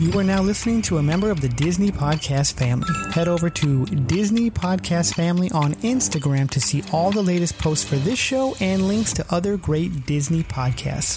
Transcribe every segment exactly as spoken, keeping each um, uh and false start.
You are now listening to a member of the Disney Podcast family. Head over to Disney Podcast Family on Instagram to see all the latest posts for this show and links to other great Disney podcasts.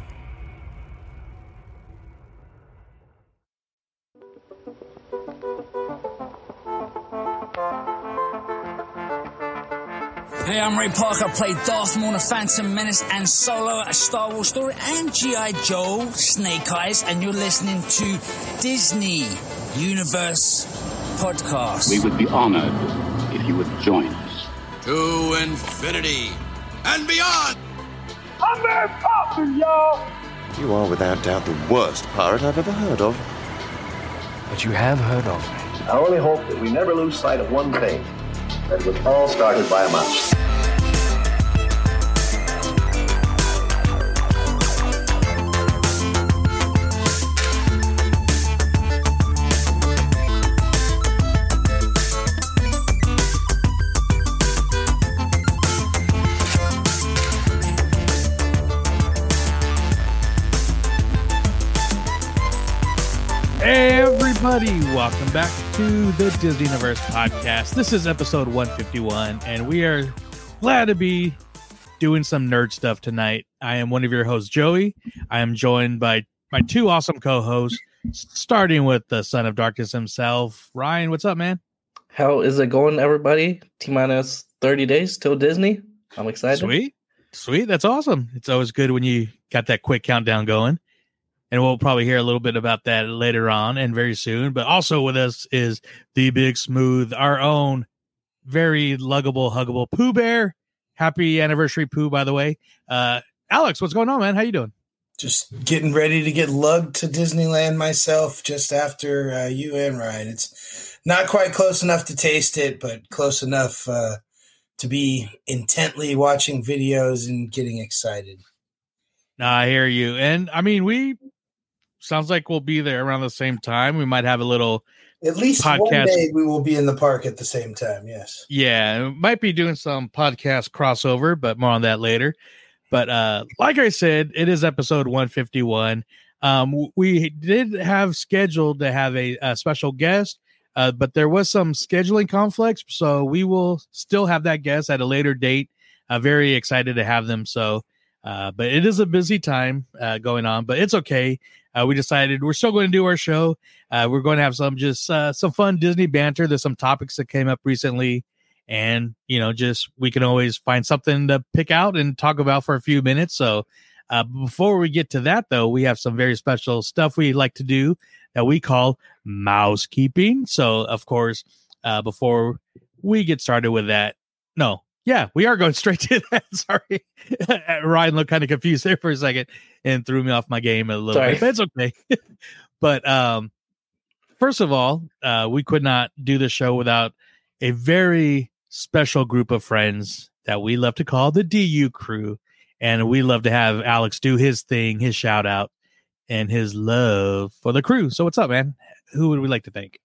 Hey, I'm Ray Parker. I played Darth Maul in Phantom Menace and Solo, a Star Wars Story, and G I. Joe, Snake Eyes, and you're listening to Disney Universe Podcast. We would be honored if you would join us. To infinity and beyond! I'm Mary Poppins, y'all! You are without doubt the worst pirate I've ever heard of. But you have heard of me. I only hope that we never lose sight of one thing. That was all started by a mouse. Hey everybody, welcome back to the Disney Universe Podcast. This is episode one fifty-one, and we are glad to be doing some nerd stuff tonight. I am one of your hosts, Joey. I am joined by my two awesome co-hosts, starting with the Son of Darkness himself. Ryan, what's up, man? How is it going, everybody? T-minus thirty days till Disney. I'm excited. Sweet. Sweet. That's awesome. It's always good when you got that quick countdown going. And we'll probably hear a little bit about that later on and very soon. But also with us is the Big Smooth, our own very luggable, huggable Pooh Bear. Happy anniversary, Pooh, by the way. Uh, Alex, what's going on, man? How you doing? Just getting ready to get lugged to Disneyland myself just after uh, you and Ryan. It's not quite close enough to taste it, but close enough uh, to be intently watching videos and getting excited. Nah, I hear you. And, I mean, we... Sounds like we'll be there around the same time. We might have a little At least podcast. One day we will be in the park at the same time, yes. Yeah, might be doing some podcast crossover, but more on that later. But uh, like I said, it is episode one fifty-one. Um, we did have scheduled to have a, a special guest, uh, but there was some scheduling conflicts, so we will still have that guest at a later date. Uh, very excited to have them. So, uh, but it is a busy time uh, going on, but it's okay. Uh, we decided we're still going to do our show. Uh, we're going to have some just uh, some fun Disney banter. There's some topics that came up recently, and you know, just we can always find something to pick out and talk about for a few minutes. So, uh, before we get to that, though, we have some very special stuff we like to do that we call mousekeeping. So, of course, uh, before we get started with that, no. Yeah, we are going straight to that. Sorry. Ryan looked kind of confused there for a second and threw me off my game a little Sorry. bit, but it's okay. But um, first of all, uh, we could not do the show without a very special group of friends that we love to call the D U crew. And we love to have Alex do his thing, his shout out, and his love for the crew. So what's up, man? Who would we like to thank?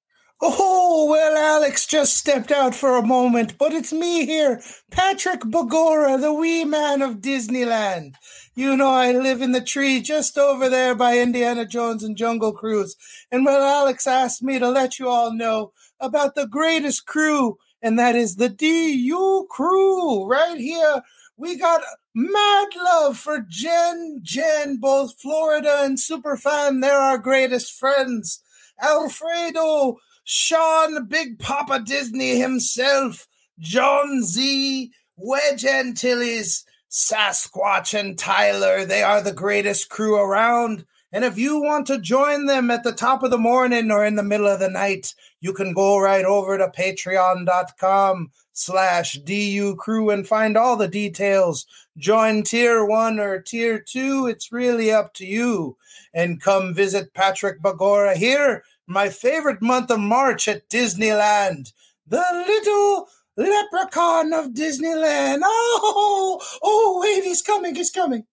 Oh, well, Alex just stepped out for a moment, but it's me here, Patrick Bagora, the wee man of Disneyland. You know, I live in the tree just over there by Indiana Jones and Jungle Cruise. And well, Alex asked me to let you all know about the greatest crew, and that is the D U crew right here. We got mad love for Jen, Jen, both Florida and Superfan. They're our greatest friends. Alfredo, Sean, Big Papa Disney himself, John Z, Wedge Antilles, Sasquatch, and Tyler. They are the greatest crew around. And if you want to join them at the top of the morning or in the middle of the night, you can go right over to patreon.com slash DU crew and find all the details. Join tier one or tier two. It's really up to you. And come visit Patrick Bagora here, my favorite month of March at Disneyland. The little leprechaun of Disneyland. Oh, oh, wait, he's coming, he's coming.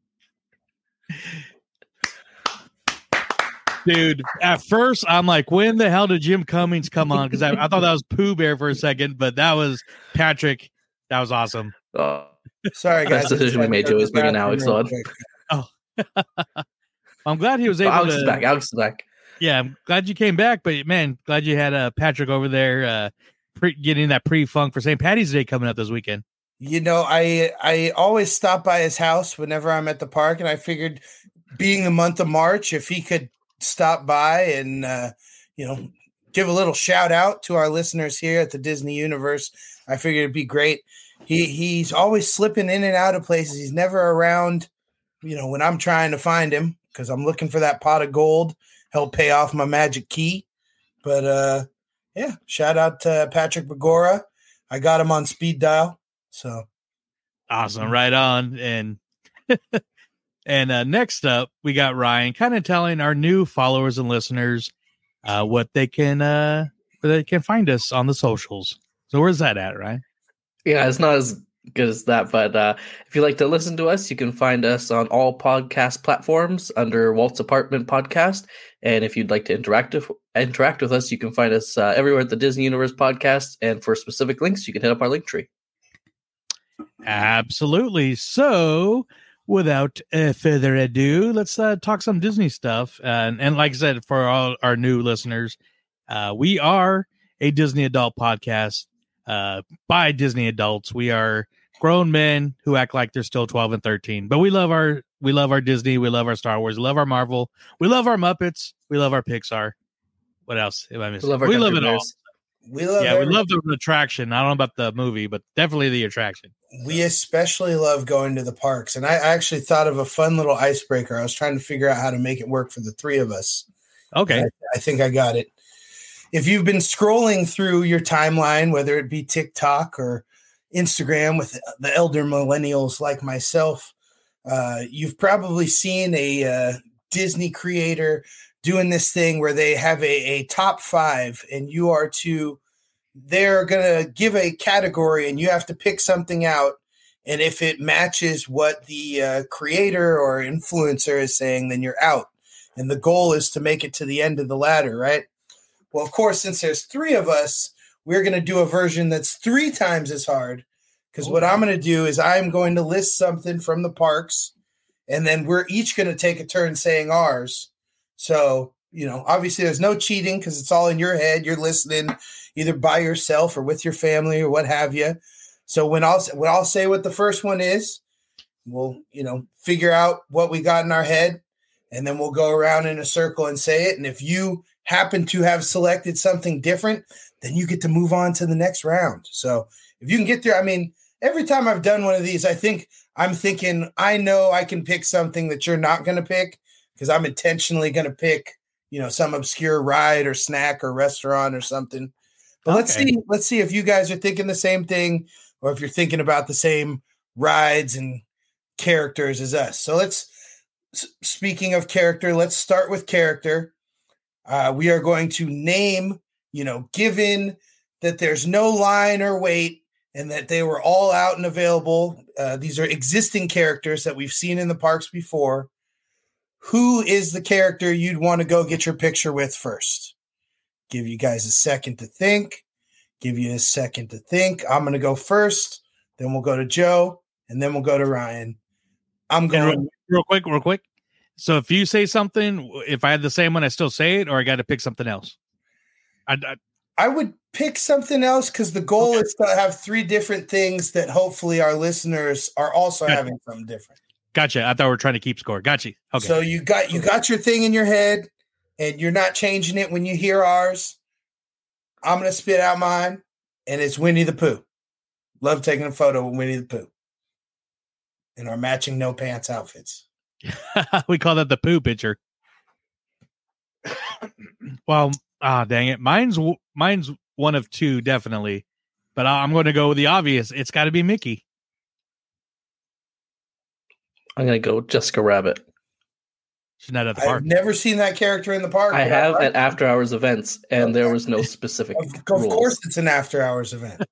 Dude, at first, I'm like, when the hell did Jim Cummings come on? Because I, I thought that was Pooh Bear for a second, but that was Patrick. That was awesome. Oh, sorry, guys. That's the decision we made, Joey's bringing Alex on. Oh. I'm glad he was able Alex to. is back. Alex is back. Yeah, I'm glad you came back, but man, glad you had uh, Patrick over there uh, pre- getting that pre-funk for Saint Patty's Day coming up this weekend. You know, I I always stop by his house whenever I'm at the park, and I figured, being the month of March, if he could stop by and uh, you know, give a little shout out to our listeners here at the Disney Universe, I figured it'd be great. He he's always slipping in and out of places. He's never around, you know, when I'm trying to find him because I'm looking for that pot of gold, help pay off my magic key. But uh, yeah, shout out to Patrick Begora. I got him on speed dial. So awesome, right on. And and uh, next up, we got Ryan, kind of telling our new followers and listeners uh, what they can uh, where they can find us on the socials. So where's that at, Ryan? Yeah, it's not as good as that, but uh, if you like to listen to us, you can find us on all podcast platforms under Walt's Apartment Podcast. And if you'd like to interact with, interact with us, you can find us uh, everywhere at the Disney Universe Podcast. And for specific links, you can hit up our link tree. Absolutely. So without uh, further ado, let's uh, talk some Disney stuff. Uh, and, and like I said, for all our new listeners, uh, we are a Disney adult podcast uh, by Disney adults. We are grown men who act like they're still twelve and thirteen, but we love our, we love our Disney. We love our Star Wars. We love our Marvel. We love our Muppets. We love our Pixar. What else am I missing? We love, our we love it all. We love yeah, everything. we love the attraction. I don't know about the movie, but definitely the attraction. We especially love going to the parks. And I actually thought of a fun little icebreaker. I was trying to figure out how to make it work for the three of us. Okay. I, I think I got it. If you've been scrolling through your timeline, whether it be TikTok or Instagram with the elder millennials like myself, uh, you've probably seen a uh, Disney creator doing this thing where they have a, a top five, and you are to, they're going to give a category and you have to pick something out. And if it matches what the uh, creator or influencer is saying, then you're out. And the goal is to make it to the end of the ladder, right? Well, of course, since there's three of us, we're going to do a version that's three times as hard. Because what I'm going to do is I'm going to list something from the parks, and then we're each going to take a turn saying ours. So, you know, obviously there's no cheating because it's all in your head. You're listening either by yourself or with your family or what have you. So when I'll, when I'll say what the first one is, we'll, you know, figure out what we got in our head, and then we'll go around in a circle and say it. And if you happen to have selected something different, then you get to move on to the next round. So if you can get there, I mean, every time I've done one of these, I think I'm thinking, I know I can pick something that you're not going to pick because I'm intentionally going to pick, you know, some obscure ride or snack or restaurant or something. But okay. let's see, let's see if you guys are thinking the same thing or if you're thinking about the same rides and characters as us. So let's, speaking of character, let's start with character. Uh, we are going to name, you know, given that there's no line or wait and that they were all out and available. Uh, these are existing characters that we've seen in the parks before. Who is the character you'd want to go get your picture with first? Give you guys a second to think. Give you a second to think. I'm going to go first. Then we'll go to Joe, and then we'll go to Ryan. I'm going real, real quick, real quick. So if you say something, if I had the same one, I still say it, or I got to pick something else? I, I, I would pick something else because the goal okay. is to have three different things that hopefully our listeners are also gotcha. having something different. Gotcha. I thought we were trying to keep score. Gotcha. Okay. So you got you got your thing in your head, and you're not changing it when you hear ours. I'm going to spit out mine, and it's Winnie the Pooh. Love taking a photo with Winnie the Pooh in our matching no pants outfits. We call that the Pooh picture. Well, ah, dang it. Mine's mine's one of two, definitely. But I'm going to go with the obvious. It's got to be Mickey. I'm going to go Jessica Rabbit. She's not at the park. I've never seen that character in the park. I have at after hours events, and okay. there was no specific. Of, of course, it's an after hours event.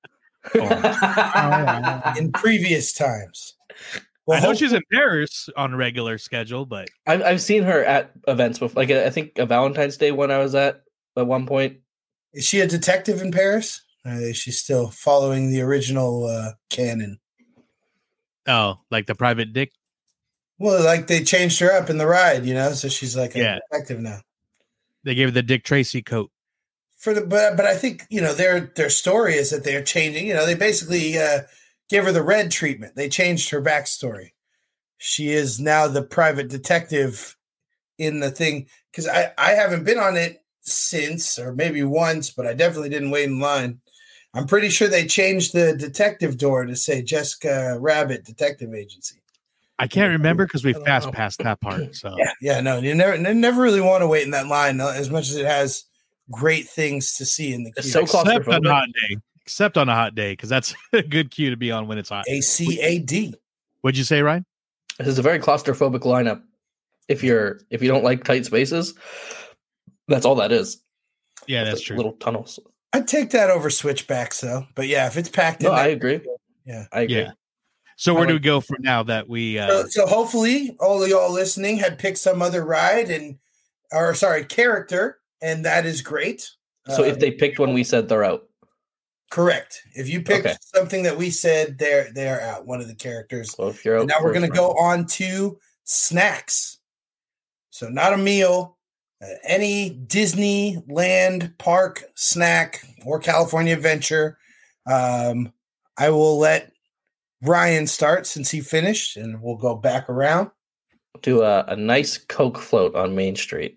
oh. In previous times. Well, I know she's in Paris on a regular schedule, but I've I've seen her at events before. Like I think a Valentine's Day one I was at at one point. Is she a detective in Paris? Or is she still following the original uh, canon? Oh, like the private dick? Well, like they changed her up in the ride, you know, so she's like a yeah. detective now. They gave her the Dick Tracy coat. For the but but I think you know their their story is that they're changing. You know, they basically uh, gave her the red treatment. They changed her backstory. She is now the private detective in the thing because I I haven't been on it since, or maybe once, but I definitely didn't wait in line. I'm pretty sure they changed the detective door to say Jessica Rabbit Detective Agency. I can't remember because we fast know. passed that part. So yeah, yeah, no, you never you never really want to wait in that line as much as it has great things to see in the queue. So except on a hot day, except on a hot day, because that's a good queue to be on when it's hot. A C A D. What'd you say, Ryan? This is a very claustrophobic lineup. If you're if you don't like tight spaces, that's all that is. Yeah, that's like true. Little tunnels. I'd take that over switchbacks though. But yeah, if it's packed no, in, I agree. Yeah, I agree. Yeah. So where I do like we go from now that we? Uh, so, so hopefully, all of y'all listening had picked some other ride and, or sorry, character, and that is great. So uh, if they picked one, we said they're out. Correct. If you picked Okay. something that we said, they're they're out. One of the characters. So if you're out, And now we're first going to round. go on to snacks. So not a meal, uh, any Disneyland park snack or California Adventure. Um, I will let Ryan start since he finished, and we'll go back around. do a, a nice Coke float on Main Street.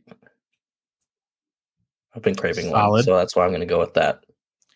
I've been craving one, Solid. so that's why I'm going to go with that.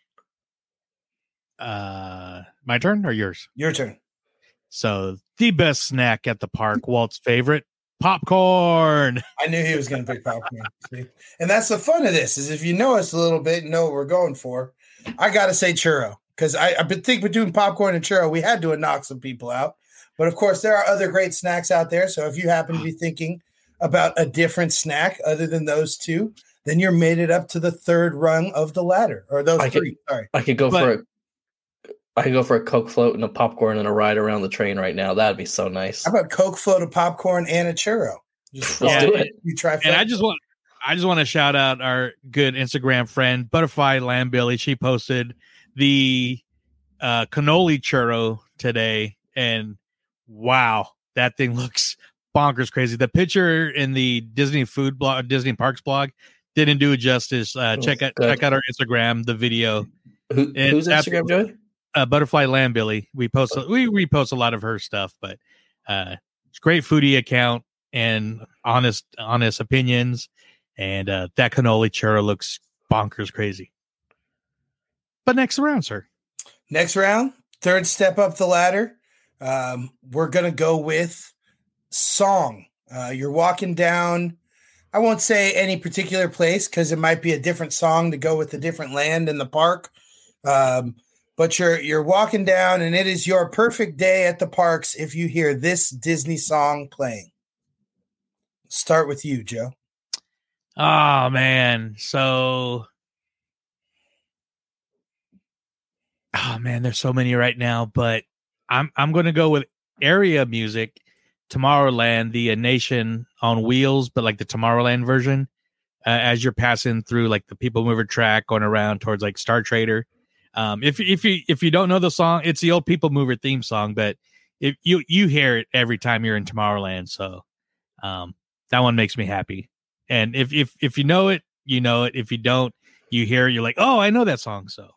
uh, my turn or yours? Your turn. So the best snack at the park, Walt's favorite, popcorn. I knew he was going to pick popcorn. See? And that's the fun of this is if you know us a little bit and know what we're going for, I got to say churro. Because I, I think between popcorn and churro, we had to knock some people out. But of course, there are other great snacks out there. So if you happen to be thinking about a different snack other than those two, then you're made it up to the third rung of the ladder. Or those I three. could, Sorry. I could go But- for a I could go for a Coke float and a popcorn and a ride around the train right now. That'd be so nice. How about Coke float, a popcorn, and a churro? Just Let's Yeah. do it. You try. And I just want, I just want to shout out our good Instagram friend, Butterfly Lamb Billy. She posted the uh, cannoli churro today, and wow, that thing looks bonkers crazy. The picture in the Disney food blog, Disney Parks blog, didn't do it justice. Uh, check out, good. check out our Instagram, the video. Who, And who's after- Instagram, Joey? Uh, Butterfly Lamb Billy. We post, we repost a lot of her stuff, but uh, it's a great foodie account and honest, honest opinions. And uh, that cannoli churro looks bonkers crazy. But next round, sir. Next round, third step up the ladder. Um, we're going to go with song. Uh, you're walking down, I won't say any particular place because it might be a different song to go with a different land in the park. Um, but you're you're walking down, and it is your perfect day at the parks if you hear this Disney song playing. Start with you, Joe. Oh man. So oh man, there's so many right now, but I'm I'm gonna go with area music, Tomorrowland, the uh, Nation on Wheels, but like the Tomorrowland version. Uh, as you're passing through like the People Mover track going around towards like Star Trader. Um, if if you if you don't know the song, it's the old People Mover theme song, but if you you hear it every time you're in Tomorrowland, so um, that one makes me happy. And if if if you know it, you know it. If you don't, you hear it, you're like, oh, I know that song. So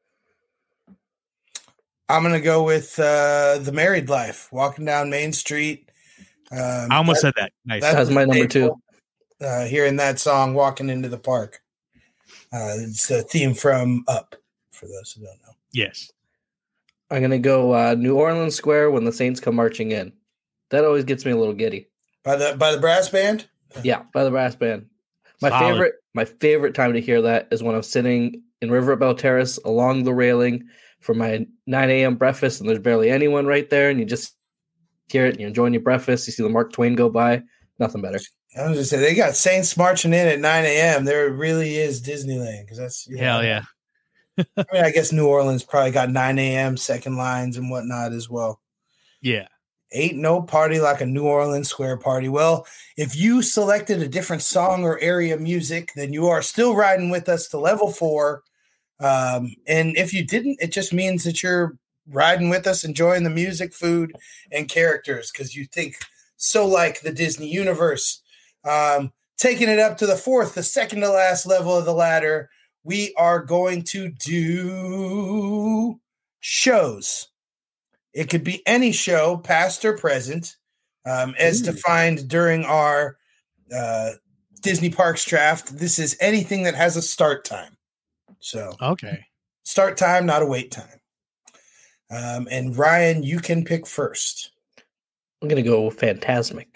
I'm gonna go with uh, The Married Life, walking down Main Street. Um, I almost that, said that. Nice. That's my number two. Uh, hearing that song, walking into the park. Uh, it's the theme from Up. For those who don't know. Yes. I'm going to go uh, New Orleans Square when the Saints come marching in. That always gets me a little giddy. By the by the brass band? Yeah, by the brass band. My Solid. favorite my favorite time to hear that is when I'm sitting in River Bell Terrace along the railing for my nine a.m. breakfast, and there's barely anyone right there, and you just hear it, and you're enjoying your breakfast. You see the Mark Twain go by. Nothing better. I was just saying, they got Saints marching in at nine a.m. There really is Disneyland. because that's you know, Hell yeah. I mean, I guess New Orleans probably got nine a.m. second lines and whatnot as well. Yeah. Ain't no party like a New Orleans Square party. Well, if you selected a different song or area music, then you are still riding with us to level four. Um, and if you didn't, it just means that you're riding with us, enjoying the music, food, and characters because you think so like the Disney universe. Um, taking it up to the fourth, the second to last level of the ladder, we are going to do shows. It could be any show, past or present, um, as Ooh. defined during our uh, Disney Parks draft. This is anything that has a start time. So, okay, start time, not a wait time. Um, and Ryan, you can pick first. I'm gonna go Fantasmic.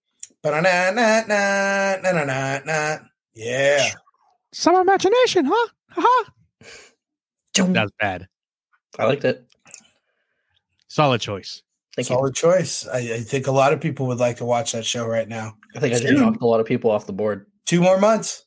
Ba-na-na-na-na-na-na-na. Yeah. Some imagination, huh? Ha-ha. That's bad. I liked it. Solid choice. Thank Solid you. choice. I, I think a lot of people would like to watch that show right now. I think I just knocked a lot of people off the board. Two more months.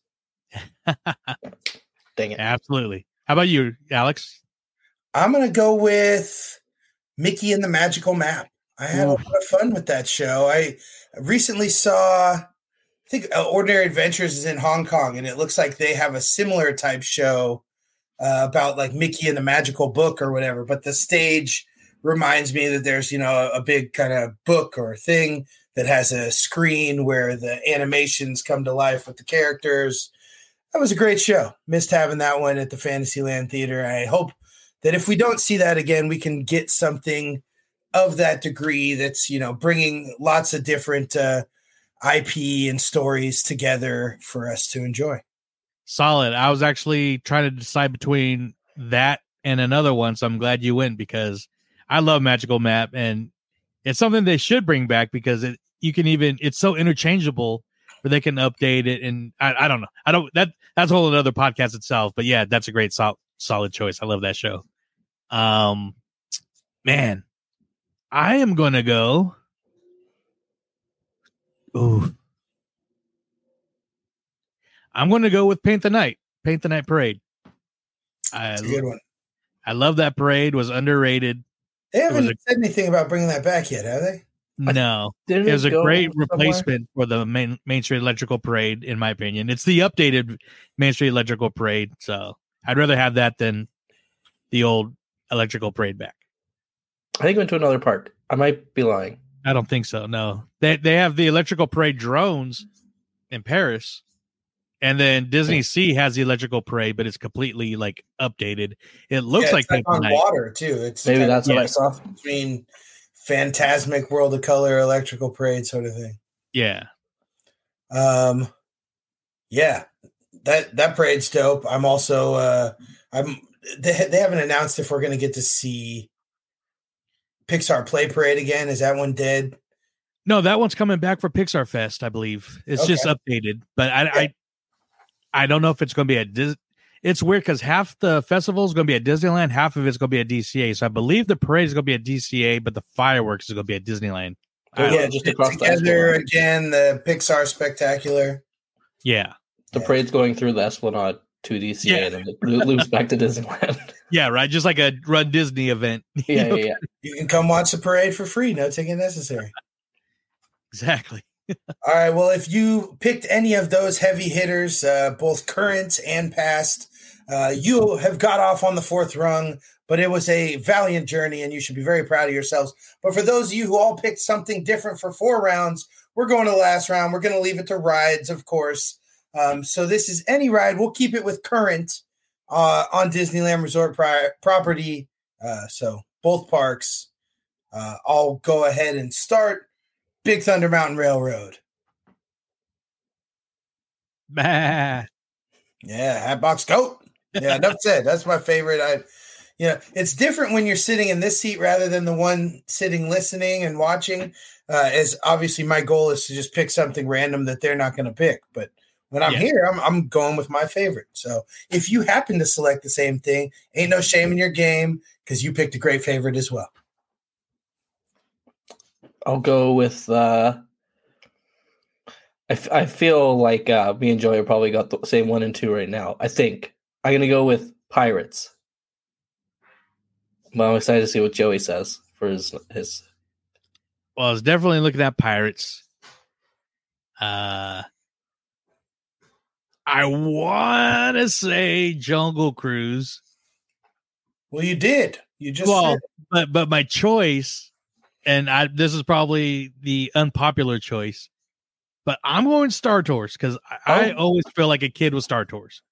Dang it. Absolutely. How about you, Alex? I'm going to go with Mickey and the Magical Map. I had Ooh. a lot of fun with that show. I recently saw, I think uh, Ordinary Adventures is in Hong Kong, and it looks like they have a similar type show uh, about like Mickey and the Magical Book or whatever. But the stage reminds me that there's, you know, a big kind of book or thing that has a screen where the animations come to life with the characters. That was a great show. Missed having that one at the Fantasyland Theater. I hope that if we don't see that again, we can get something of that degree that's, you know, bringing lots of different uh, I P and stories together for us to enjoy. Solid. I was actually trying to decide between that and another one, so I'm glad you went because I love Magical Map, and it's something they should bring back because it you can even it's so interchangeable where they can update it, and I, I don't know. I don't that that's a whole another podcast itself, but yeah, that's a great sol- solid choice. I love that show. Um, man, I am gonna go. Ooh, I'm gonna go with Paint the Night. Paint the Night Parade. That's a good one. I love that parade. Was underrated. They haven't a, said anything about bringing that back yet, have they? No. It was a great replacement somewhere? for the main Main Street Electrical Parade, in my opinion. It's the updated Main Street Electrical Parade, so I'd rather have that than the old Electrical Parade back. I think it went to another park. I might be lying. I don't think so, no. They they have the Electrical Parade drones in Paris, and then Disney Sea has the Electrical Parade, but it's completely like updated. It looks yeah, like, like on night. water too. It's maybe that's what yeah, I saw. Between Fantasmic World of Color, Electrical Parade, sort of thing. Yeah. Um. Yeah, that that parade's dope. I'm also. Uh, I'm. They they haven't announced if we're going to get to see Pixar Play Parade again. Is that one dead? No, that one's coming back for Pixar Fest, I believe. It's okay. just updated, but I, I, I don't know if it's going to be a. Dis- it's weird because half the festival is going to be at Disneyland, half of it's going to be at D C A. So I believe the parade is going to be at D C A, but the fireworks is going to be at Disneyland. Oh, yeah, just across together again. The Pixar Spectacular. Yeah, the parade's going through the Esplanade to D C A, yeah. and then it loops back to Disneyland. Yeah, right. Just like a Run Disney event. Yeah, yeah, yeah. You can come watch the parade for free. No ticket necessary. Exactly. All right. Well, if you picked any of those heavy hitters, uh, both current and past, uh, you have got off on the fourth rung, but it was a valiant journey and you should be very proud of yourselves. But for those of you who all picked something different for four rounds, we're going to the last round. We're going to leave it to rides, of course. Um, so this is any ride. We'll keep it with current uh, on Disneyland Resort pri- property. Uh, so both parks. Uh, I'll go ahead and start. Big Thunder Mountain Railroad. Bah. Yeah, Hatbox Goat. Yeah, enough said. That's my favorite. I, you know, it's different when you're sitting in this seat rather than the one sitting listening and watching. Uh, as obviously my goal is to just pick something random that they're not going to pick. But when I'm yeah. here, I'm I'm going with my favorite. So if you happen to select the same thing, ain't no shame in your game because you picked a great favorite as well. I'll go with. Uh, I, f- I feel like uh, me and Joey are probably got the same one and two right now. I think I'm gonna go with Pirates. But I'm excited to see what Joey says for his his. Well, I was definitely looking at Pirates. Uh, I want to say Jungle Cruise. Well, you did. You just well, said. but but my choice. And I, this is probably the unpopular choice. but I'm going Star Tours because I, I always feel like a kid with Star Tours.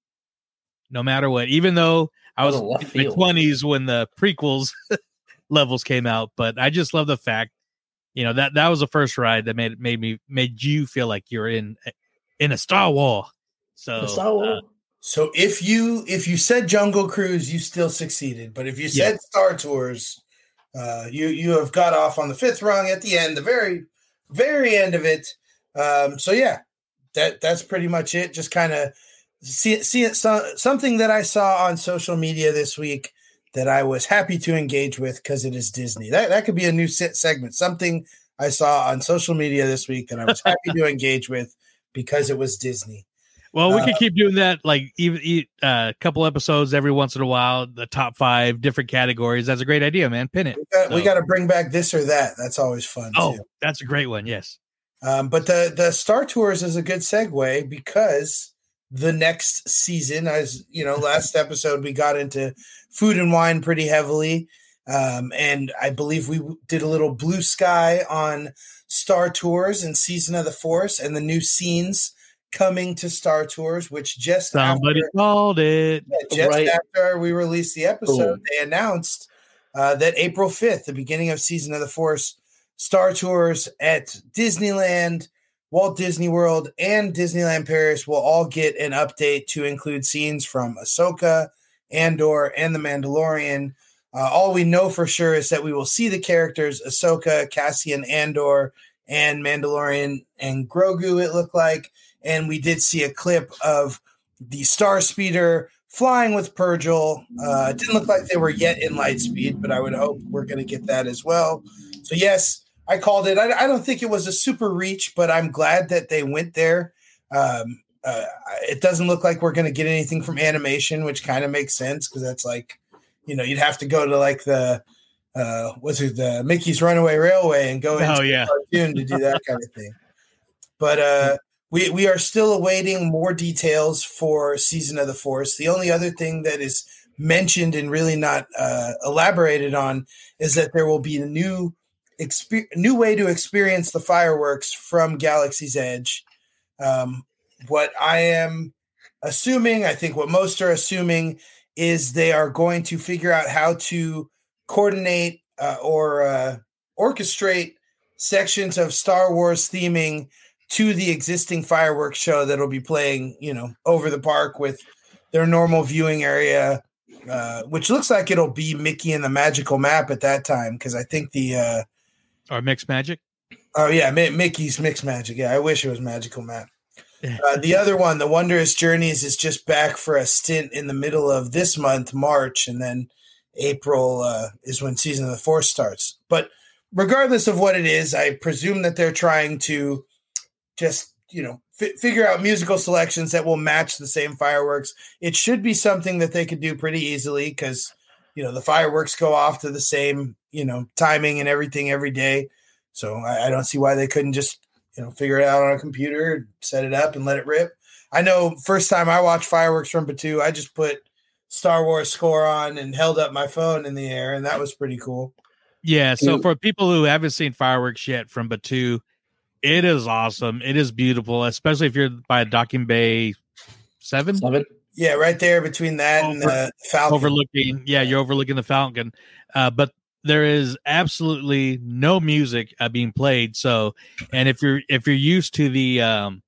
No matter what, even though I was in my twenties when the prequels levels came out, but I just love the fact, you know, that that was the first ride that made made me made you feel like you're in in a Star Wars. So, Star Wars. Uh, so if you if you said Jungle Cruise, you still succeeded, but if you said yeah. Star Tours, uh, you you have got off on the fifth rung at the end, the very very end of it. Um, so yeah, that that's pretty much it. Just kind of see it, see it. So, something that I saw on social media this week that I was happy to engage with because it is Disney. That that could be a new segment. Something I saw on social media this week that I was happy to engage with because it was Disney. Well, we uh, could keep doing that, like even a uh, couple episodes every once in a while. The top five different categories. That's a great idea, man. Pin it. We got, so. we got to bring back this or that. That's always fun. Oh, too. That's a great one. Yes. Um, but the the Star Tours is a good segue because the next season, as you know, last episode we got into Food and Wine pretty heavily, um, and I believe we did a little Blue Sky on Star Tours and Season of the Force and the new scenes coming to Star Tours, which just somebody after, called it yeah, just right. after we released the episode, Ooh. they announced uh, that April fifth, the beginning of Season of the Force, Star Tours at Disneyland, Walt Disney World, and Disneyland Paris will all get an update to include scenes from Ahsoka, Andor, and The Mandalorian. Uh, all we know for sure is that we will see the characters Ahsoka, Cassian Andor, and Mandalorian and Grogu, it looked like. And we did see a clip of the Star Speeder flying with Purrgil. Uh, it didn't look like they were yet in Lightspeed, but I would hope we're going to get that as well. So, yes, I called it. I, I don't think it was a super reach, but I'm glad that they went there. Um, uh, it doesn't look like we're going to get anything from animation, which kind of makes sense because that's like, you know, you'd have to go to like the, uh, what's it, the Mickey's Runaway Railway and go into oh, yeah. the cartoon to do that kind of thing. But uh, we we are still awaiting more details for Season of the Force. The only other thing that is mentioned and really not uh, elaborated on is that there will be a new exper- new way to experience the fireworks from Galaxy's Edge. Um, what I am assuming, I think what most are assuming, is they are going to figure out how to coordinate uh, or uh, orchestrate sections of Star Wars theming to the existing fireworks show that'll be playing, you know, over the park with their normal viewing area, uh, which looks like it'll be Mickey and the Magical Map at that time. Cause I think the, uh, or Mixed Magic. Oh yeah. M- Mickey's Mixed Magic. Yeah. I wish it was Magical Map. Uh, the other one, the Wondrous Journeys, is just back for a stint in the middle of this month, March, and then April uh, is when Season of the Force starts. But regardless of what it is, I presume that they're trying to just, you know, f- figure out musical selections that will match the same fireworks. It should be something that they could do pretty easily because, you know, the fireworks go off to the same, you know, timing and everything every day. So I, I don't see why they couldn't just, you know, figure it out on a computer, set it up and let it rip. I know first time I watched fireworks from Batuu, I just put Star Wars score on and held up my phone in the air, and that was pretty cool. Yeah, so for people who haven't seen fireworks yet from Batuu, it is awesome. It is beautiful, especially if you're by Docking Bay seven. Seven. Yeah, right there between that Over, and the Falcon. Overlooking, yeah, you're overlooking the Falcon. Uh, but there is absolutely no music uh, being played. So, and if you're if you're used to the um,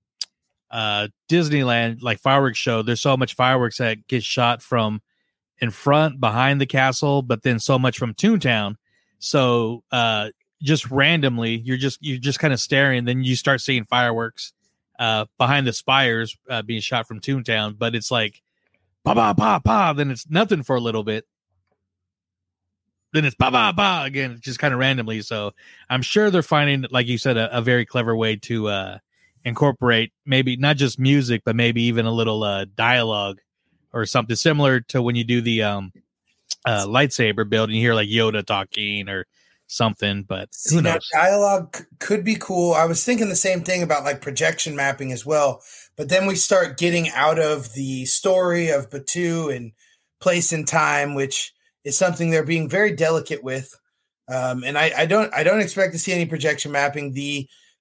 uh, Disneyland like fireworks show, there's so much fireworks that gets shot from in front, behind the castle, but then so much from Toontown. So, uh, just randomly, you're just you're just kind of staring. Then you start seeing fireworks uh, behind the spires uh, being shot from Toontown, but it's like pa pa pa pa. Then it's nothing for a little bit. Then it's ba ba ba again, just kind of randomly. So I'm sure they're finding, like you said, a, a very clever way to uh, incorporate maybe not just music, but maybe even a little uh, dialogue or something similar to when you do the um, uh, lightsaber build and you hear like Yoda talking or something. But See, who that knows? dialogue c- could be cool. I was thinking the same thing about like projection mapping as well. But then we start getting out of the story of Batuu and place and time, which is something they're being very delicate with. Um, and I, I don't I don't expect to see any projection mapping. The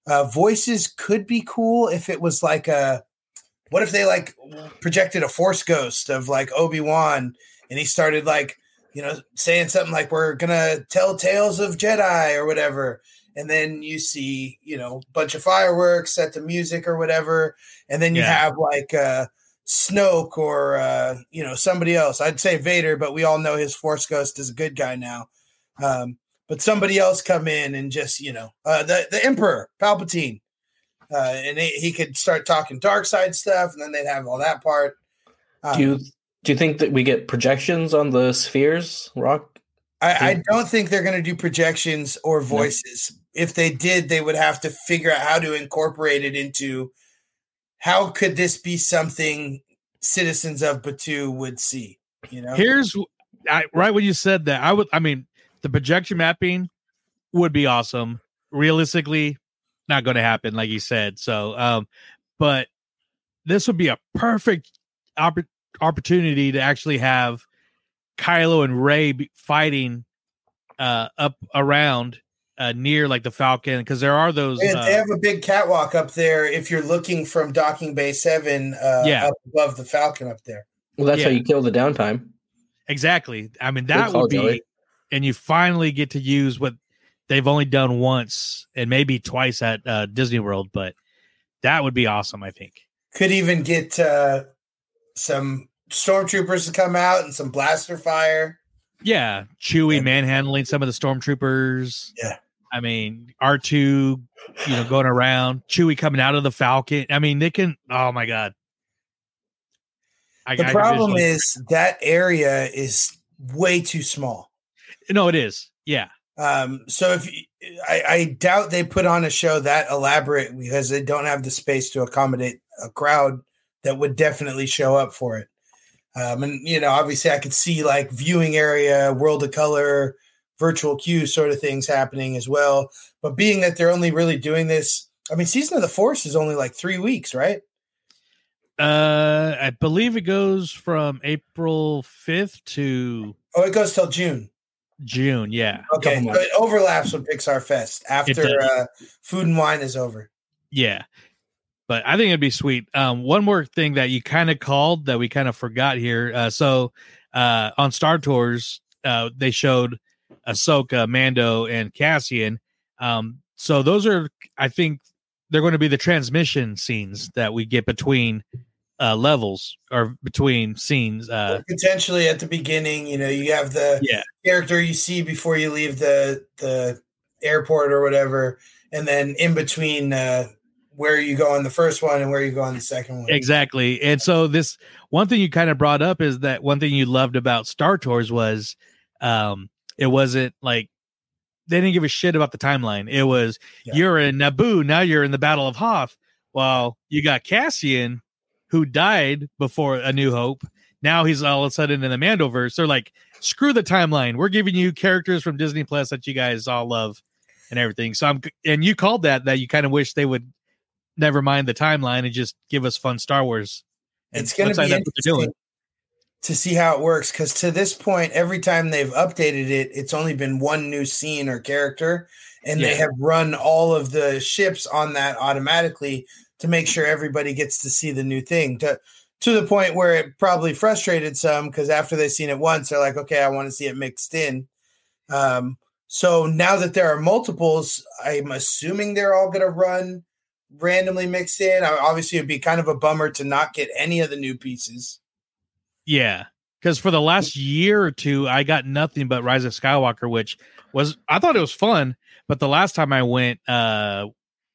Uh, voices could be cool if it was like a. What if they like projected a Force ghost of like Obi-Wan, and he started like you know saying something like "We're gonna tell tales of Jedi" or whatever, and then you see you know a bunch of fireworks, set to music or whatever, and then you Yeah. have like uh, Snoke or uh, you know somebody else. I'd say Vader, but we all know his Force ghost is a good guy now. Um, but somebody else come in and just you know uh, the the Emperor Palpatine. Uh, and he, he could start talking dark side stuff, and then they'd have all that part. Um, Do you do you think that we get projections on the spheres, Rock? I, I don't think they're going to do projections or voices. No. If they did, they would have to figure out how to incorporate it into how could this be something citizens of Batuu would see. You know, Here's I, right when you said that, I would. I mean, the projection mapping would be awesome. Realistically, not going to happen, like you said. So, um, but this would be a perfect opp- opportunity to actually have Kylo and Rey be fighting uh, up around uh, near like the Falcon, because there are those. They, uh, they have a big catwalk up there. If you're looking from Docking Bay Seven, uh, Yeah. up above the Falcon up there. Well, that's Yeah. how you kill the downtime. Exactly. I mean, Good that call, would be, Joey. and you finally get to use what they've only done once and maybe twice at uh, Disney World, but that would be awesome, I think. Could even get uh, some stormtroopers to come out and some blaster fire. Yeah. Chewie manhandling some of the stormtroopers. Yeah. I mean, R two, you know, going around, Chewie coming out of the Falcon. I mean, they can, oh my God. I, The I can problem visualize- is that area is way too small. no, it is. Yeah. Um, so if you- I, I doubt they put on a show that elaborate because they don't have the space to accommodate a crowd that would definitely show up for it. Um, and you know, obviously, I could see like viewing area, world of color, virtual queue sort of things happening as well. But being that they're only really doing this, I mean, Season of the Force is only like three weeks, right? Uh, I believe it goes from April fifth to Oh, it goes till June. June. Yeah. Okay, Couple so it overlaps with Pixar Fest It after does. uh, Food and Wine is over. Yeah. But I think it'd be sweet. Um, one more thing that you kind of called that we kind of forgot here. Uh, so uh, on Star Tours, uh, they showed Ahsoka, Mando, and Cassian. Um, so those are, I think, they're going to be the transmission scenes that we get between uh, levels or between scenes. Uh, Potentially at the beginning, you know, you have the yeah. character you see before you leave the the airport or whatever, and then in between uh, where you go on the first one and where you go on the second one. Exactly. And so this one thing you kind of brought up is that one thing you loved about Star Tours was um, it wasn't like they didn't give a shit about the timeline. It was Yeah. you're in Naboo, now you're in the Battle of Hoth. Well, you got Cassian, who died before A New Hope. Now he's all of a sudden in the Mandoverse. They're like, screw the timeline. We're giving you characters from Disney Plus that you guys all love and everything. So I'm, and you called that that you kind of wish they would never mind the timeline and just give us fun Star Wars. And It's going looks to be like that's what they're interesting to see how it works, because to this point, every time they've updated it, it's only been one new scene or character, and they Yeah. have run all of the ships on that automatically to make sure everybody gets to see the new thing. To to the point where it probably frustrated some, because after they've seen it once, they're like, okay, I want to see it mixed in. Um, so now that there are multiples, I'm assuming they're all going to run randomly mixed in. Obviously, it'd be kind of a bummer to not get any of the new pieces. Yeah, because for the last year or two, I got nothing but Rise of Skywalker, which was, I thought it was fun, but the last time I went, uh,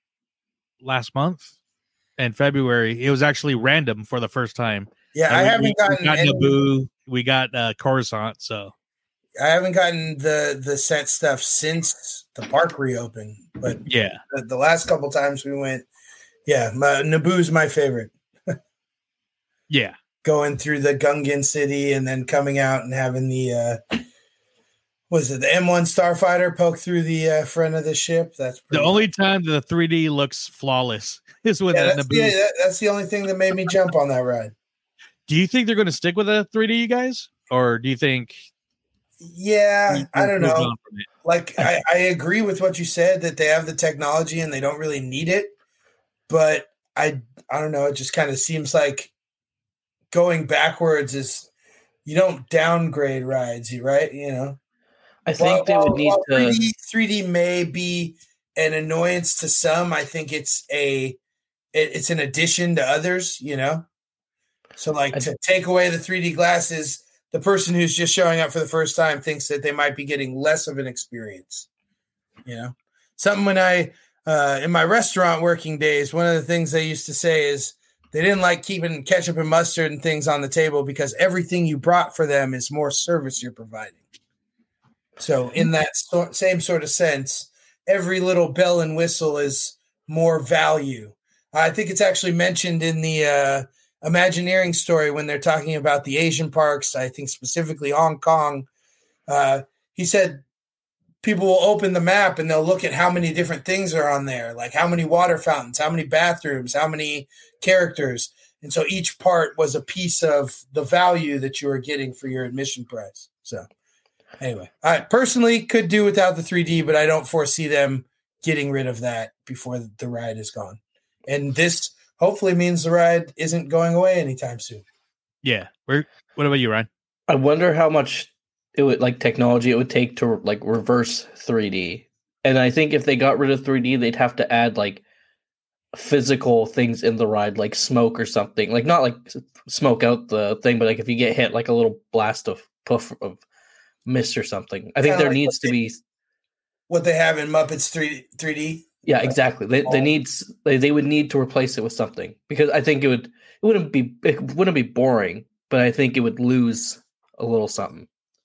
last month in February, it was actually random for the first time. Yeah, And I we- haven't we, gotten we got any- Naboo, we got uh, Coruscant, so I haven't gotten the the set stuff since the park reopened, but yeah, the, the last couple times we went, yeah, my, Naboo's my favorite. yeah. Going through the Gungan city and then coming out and having the uh was it the M one Starfighter poke through the uh, front of the ship? That's The pretty only time the three D looks flawless is with yeah, the that's, Naboo. the, that- that's the only thing that made me jump on that ride. Do you think they're going to stick with a three D, you guys, or do you think Yeah, I don't know. Like, I, I agree with what you said that they have the technology and they don't really need it. But I, I don't know. It just kind of seems like going backwards is you don't downgrade rides, right? You know, I think while, they would need to. three D, three D may be an annoyance to some. I think it's a, it, it's an addition to others. You know, so like I, to take away the three D glasses, the person who's just showing up for the first time thinks that they might be getting less of an experience. You know, something when I uh, in my restaurant working days, one of the things they used to say is they didn't like keeping ketchup and mustard and things on the table because everything you brought for them is more service you're providing. So in that so- same sort of sense, every little bell and whistle is more value. I think it's actually mentioned in the uh, Imagineering story when they're talking about the Asian parks, I think specifically Hong Kong. Uh, he said people will open the map and they'll look at how many different things are on there, like how many water fountains, how many bathrooms, how many characters. And so each part was a piece of the value that you were getting for your admission price. So anyway, I personally could do without the three D, but I don't foresee them getting rid of that before the ride is gone. And this hopefully means the ride isn't going away anytime soon. Yeah. We're, what about you, Ryan? I wonder how much it would like technology it would take to like reverse three D. And I think if they got rid of three D, they'd have to add like physical things in the ride, like smoke or something. Like not like smoke out the thing, but like if you get hit, like a little blast of puff of mist or something. I think Kinda there like needs to they, be what they have in Muppets three D. Yeah, exactly. They they need they, they would need to replace it with something because I think it would it wouldn't be it wouldn't be boring, but I think it would lose a little something.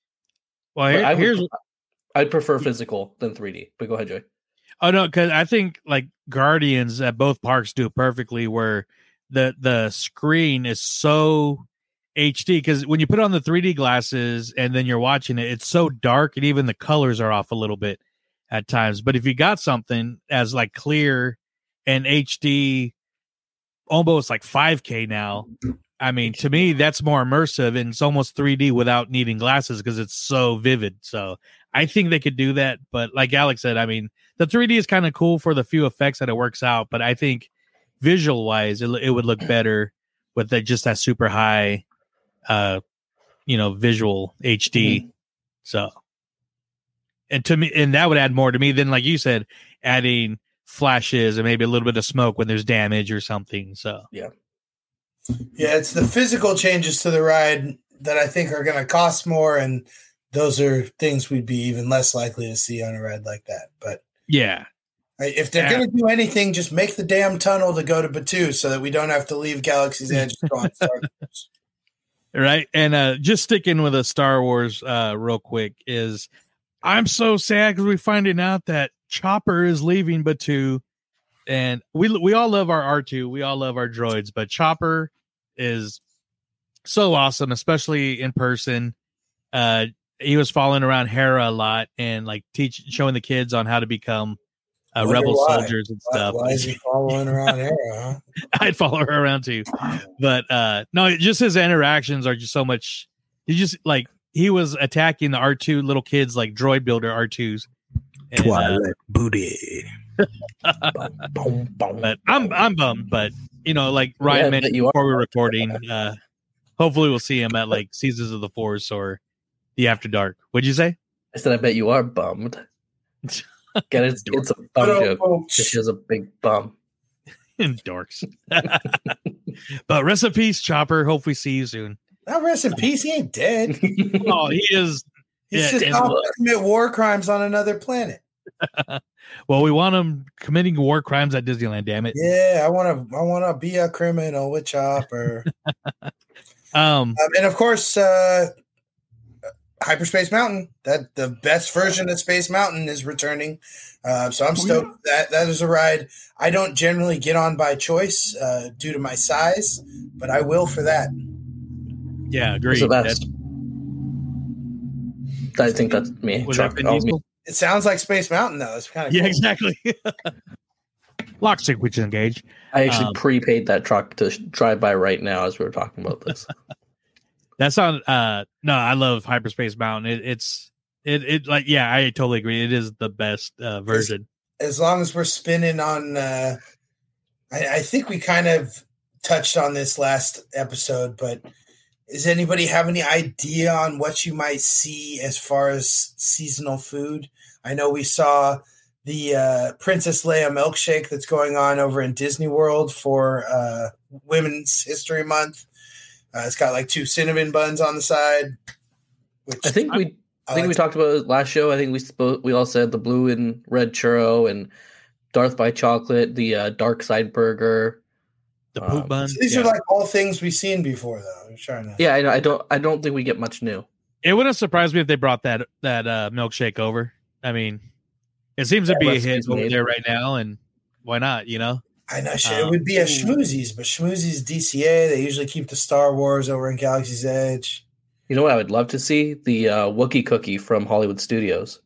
Well, here, I would, here's I'd prefer physical than three D. But go ahead, Joey. Oh no, because I think like Guardians at both parks do it perfectly, where the the screen is so H D. Because when you put on the three D glasses and then you're watching it, it's so dark and even the colors are off a little bit at times. But if you got something as like clear and H D, almost like five K now, I mean, to me, that's more immersive and it's almost three D without needing glasses because it's so vivid. So I think they could do that. But like Alex said, I mean, the three D is kind of cool for the few effects that it works out. But I think visual wise, it, it would look better with the, just that super high, uh, you know, visual H D. Mm-hmm. So, and to me, and that would add more to me than, like you said, adding flashes and maybe a little bit of smoke when there's damage or something. So, yeah. Yeah, it's the physical changes to the ride that I think are going to cost more, and those are things we'd be even less likely to see on a ride like that. But yeah, if they're yeah. going to do anything, just make the damn tunnel to go to Batuu so that we don't have to leave Galaxy's Edge to go on Star Wars. Right, and uh, just sticking with a Star Wars uh, real quick is I'm so sad because we're finding out that Chopper is leaving Batuu. And we we all love our R two, we all love our droids, but Chopper is so awesome, especially in person. Uh, he was following around Hera a lot and like teach showing the kids on how to become uh, rebel why. soldiers and why, stuff. Why is he following around Hera? Huh? I'd follow her around too, but uh, no, just his interactions are just so much. He just like he was attacking the R two little kids like droid builder R twos. And, Twilight uh, booty. But I'm I'm bummed, but you know, like Ryan yeah, mentioned before we were recording, uh, hopefully we'll see him at like Seasons of the Force or the After Dark. What'd you say? I said I bet you are bummed. Get it? It's, it's a bum joke. She has a big bum. Dorks. But rest in peace, Chopper. Hope we see you soon. Not rest in peace. He ain't dead. Oh, he is. He's yeah, just off to commit war crimes on another planet. Well, we want him committing war crimes at Disneyland. Damn it! Yeah, I want to. I want to be a criminal with Chopper. um, um, and of course, uh, Hyperspace Mountain. That the best version of Space Mountain is returning. Uh, so I'm stoked. That that is a ride I don't generally get on by choice uh, due to my size, but I will for that. Yeah, agreed. It's the best. I think that's me. Was that Vin Diesel? It sounds like Space Mountain, though. It's kind of yeah, cool. exactly. Lock sequence engage. I actually um, prepaid that truck to drive by right now as we were talking about this. That's on. Uh, no, I love Hyperspace Mountain. It, it's it it like yeah, I totally agree. It is the best uh, version. As, as long as we're spinning on, uh, I, I think we kind of touched on this last episode, but does anybody have any idea on what you might see as far as seasonal food? I know we saw the uh, Princess Leia milkshake that's going on over in Disney World for uh, Women's History Month. Uh, it's got like two cinnamon buns on the side. Which I think we, I, I think like we to- talked about it last show. I think we spoke, we all said the blue and red churro and Darth by Chocolate, the uh, dark side burger, the poop um, bun. So these yeah. are like all things we've seen before, though. I'm trying to. Yeah, I, know, I don't. I don't think we get much new. It wouldn't surprise me if they brought that that uh, milkshake over. I mean, it seems yeah, to be a hit over there right now, and why not? You know. I know um, it would be a Schmoozies, but Schmoozies D C A, they usually keep the Star Wars over in Galaxy's Edge. You know what I would love to see? The uh, Wookiee cookie from Hollywood Studios.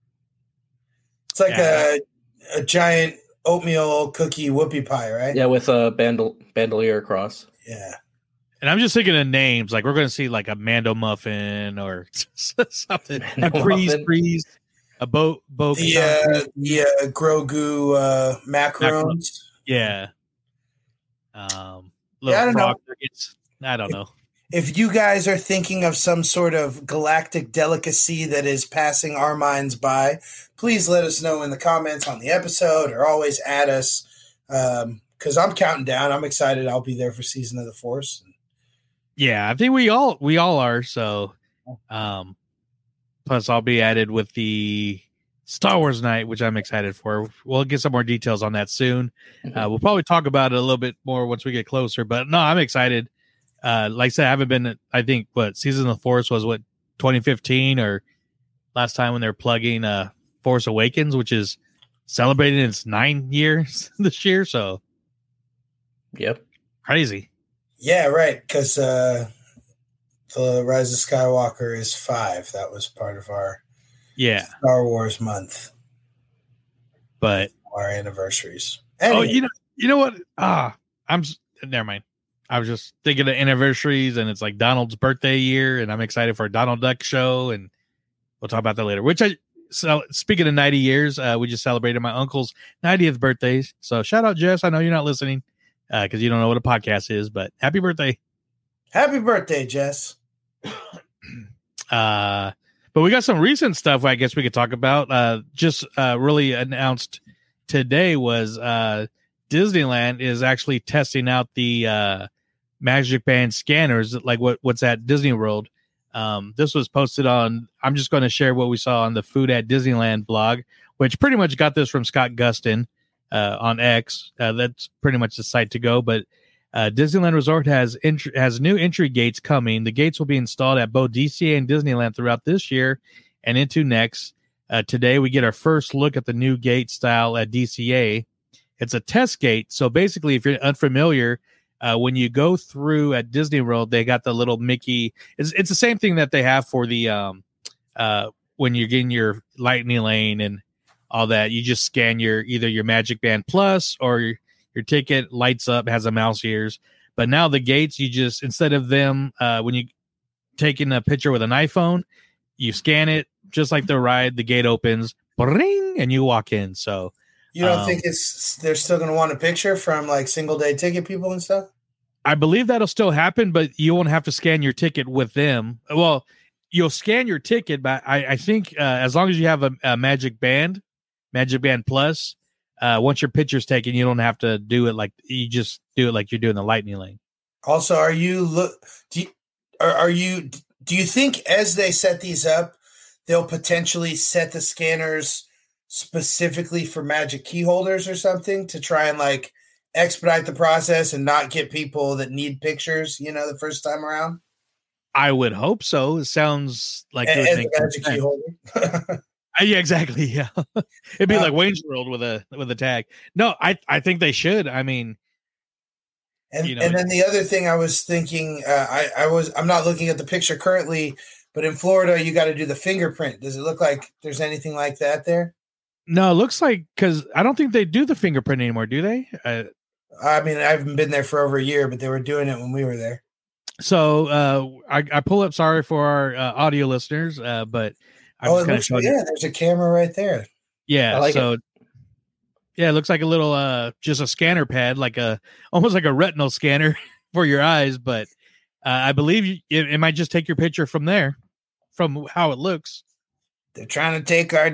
It's like yeah. a a giant oatmeal cookie whoopie pie, right? Yeah, with a bandol- bandolier across. Yeah. And I'm just thinking of names. Like we're going to see like a Mando muffin or something. Mando a freeze, freeze. A boat, boat. The, uh, the uh, Grogu uh, macarons. Yeah. Um, little yeah, I don't know. Nuggets. I don't know. If you guys are thinking of some sort of galactic delicacy that is passing our minds by, please let us know in the comments on the episode or always add us. Um, because I'm counting down. I'm excited. I'll be there for Season of the Force. Yeah, I think we all we all are. So, um, plus I'll be added with the Star Wars night, which I'm excited for. We'll get some more details on that soon. Uh, we'll probably talk about it a little bit more once we get closer. But no, I'm excited. Uh, like I said, I haven't been. I think what Season of the Force was what twenty fifteen or last time when they were plugging uh, Force Awakens, which is celebrating its nine years this year. So, yep, crazy. Yeah, right. Because uh, the Rise of Skywalker is five. That was part of our yeah Star Wars month, but our anniversaries. Anyway. Oh, you know, you know what? Ah, I'm never mind. I was just thinking of anniversaries, and it's like Donald's birthday year, and I'm excited for a Donald Duck show, and we'll talk about that later. Which I so speaking of ninety years, uh, we just celebrated my uncle's ninetieth birthday. So shout out, Jess. I know you're not listening because uh, you don't know what a podcast is, but happy birthday! Happy birthday, Jess. uh, but we got some recent stuff I guess we could talk about. Uh, just uh, really announced today was uh, Disneyland is actually testing out the uh, Magic Band scanners, like what what's at Disney World. Um, this was posted on, I'm just going to share what we saw on the Food at Disneyland blog, which pretty much got this from Scott Gustin uh, on X. Uh, that's pretty much the site to go. But uh, Disneyland Resort has int- has new entry gates coming. The gates will be installed at both D C A and Disneyland throughout this year and into next. Uh, today, we get our first look at the new gate style at D C A. It's a test gate. So basically, if you're unfamiliar, Uh, when you go through at Disney World, they got the little Mickey. It's, it's the same thing that they have for the um, uh, when you're getting your Lightning Lane and all that. You just scan your either your Magic Band Plus or your, your ticket lights up, has a mouse ears. But now the gates, you just instead of them uh, when you taking a picture with an iPhone, you scan it just like the ride. The gate opens, bring, and you walk in. So. You don't um, think it's they're still going to want a picture from like single day ticket people and stuff? I believe that'll still happen, but you won't have to scan your ticket with them. Well, you'll scan your ticket, but I, I think uh, as long as you have a, a Magic Band, Magic Band Plus, uh, once your picture's taken, you don't have to do it like you just do it like you're doing the Lightning Lane. Also, are you look? Do you, are, are you? Do you think as they set these up, they'll potentially set the scanners specifically for Magic key holders or something to try and like expedite the process and not get people that need pictures, you know, the first time around? I would hope so. It sounds like as, it would as make a Magic key holder. uh, yeah, exactly. Yeah, it'd be uh, like Wayne's World with a with a tag. No, I I think they should. I mean, and you know, and then the other thing I was thinking, uh, I I was I'm not looking at the picture currently, but in Florida you got to do the fingerprint. Does it look like there's anything like that there? No, it looks like because I don't think they do the fingerprint anymore, do they? Uh, I mean, I haven't been there for over a year, but they were doing it when we were there. So uh, I, I pull up. Sorry for our uh, audio listeners, uh, but I'm oh, just it kind looks, of yeah, there's a camera right there. Yeah, like so it. yeah, it looks like a little uh, just a scanner pad, like a almost like a retinal scanner for your eyes. But uh, I believe you, it, it might just take your picture from there, from how it looks. They're trying to take our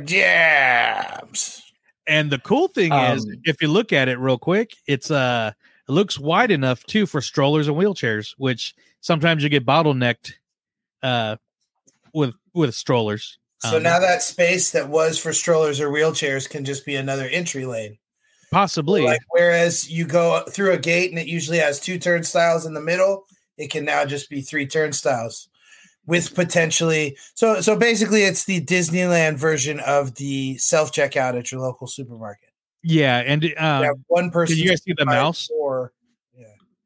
jabs. And the cool thing Um, is, if you look at it real quick, it's uh, it looks wide enough too for strollers and wheelchairs, which sometimes you get bottlenecked uh, with with strollers. So Um, now that space that was for strollers or wheelchairs can just be another entry lane. possibly, Like whereas you go through a gate and it usually has two turnstiles in the middle, it can now just be three turnstiles with potentially. So so basically, it's the Disneyland version of the self checkout at your local supermarket. yeah. And um, You have one person. did you guys see the mouse? Or yeah,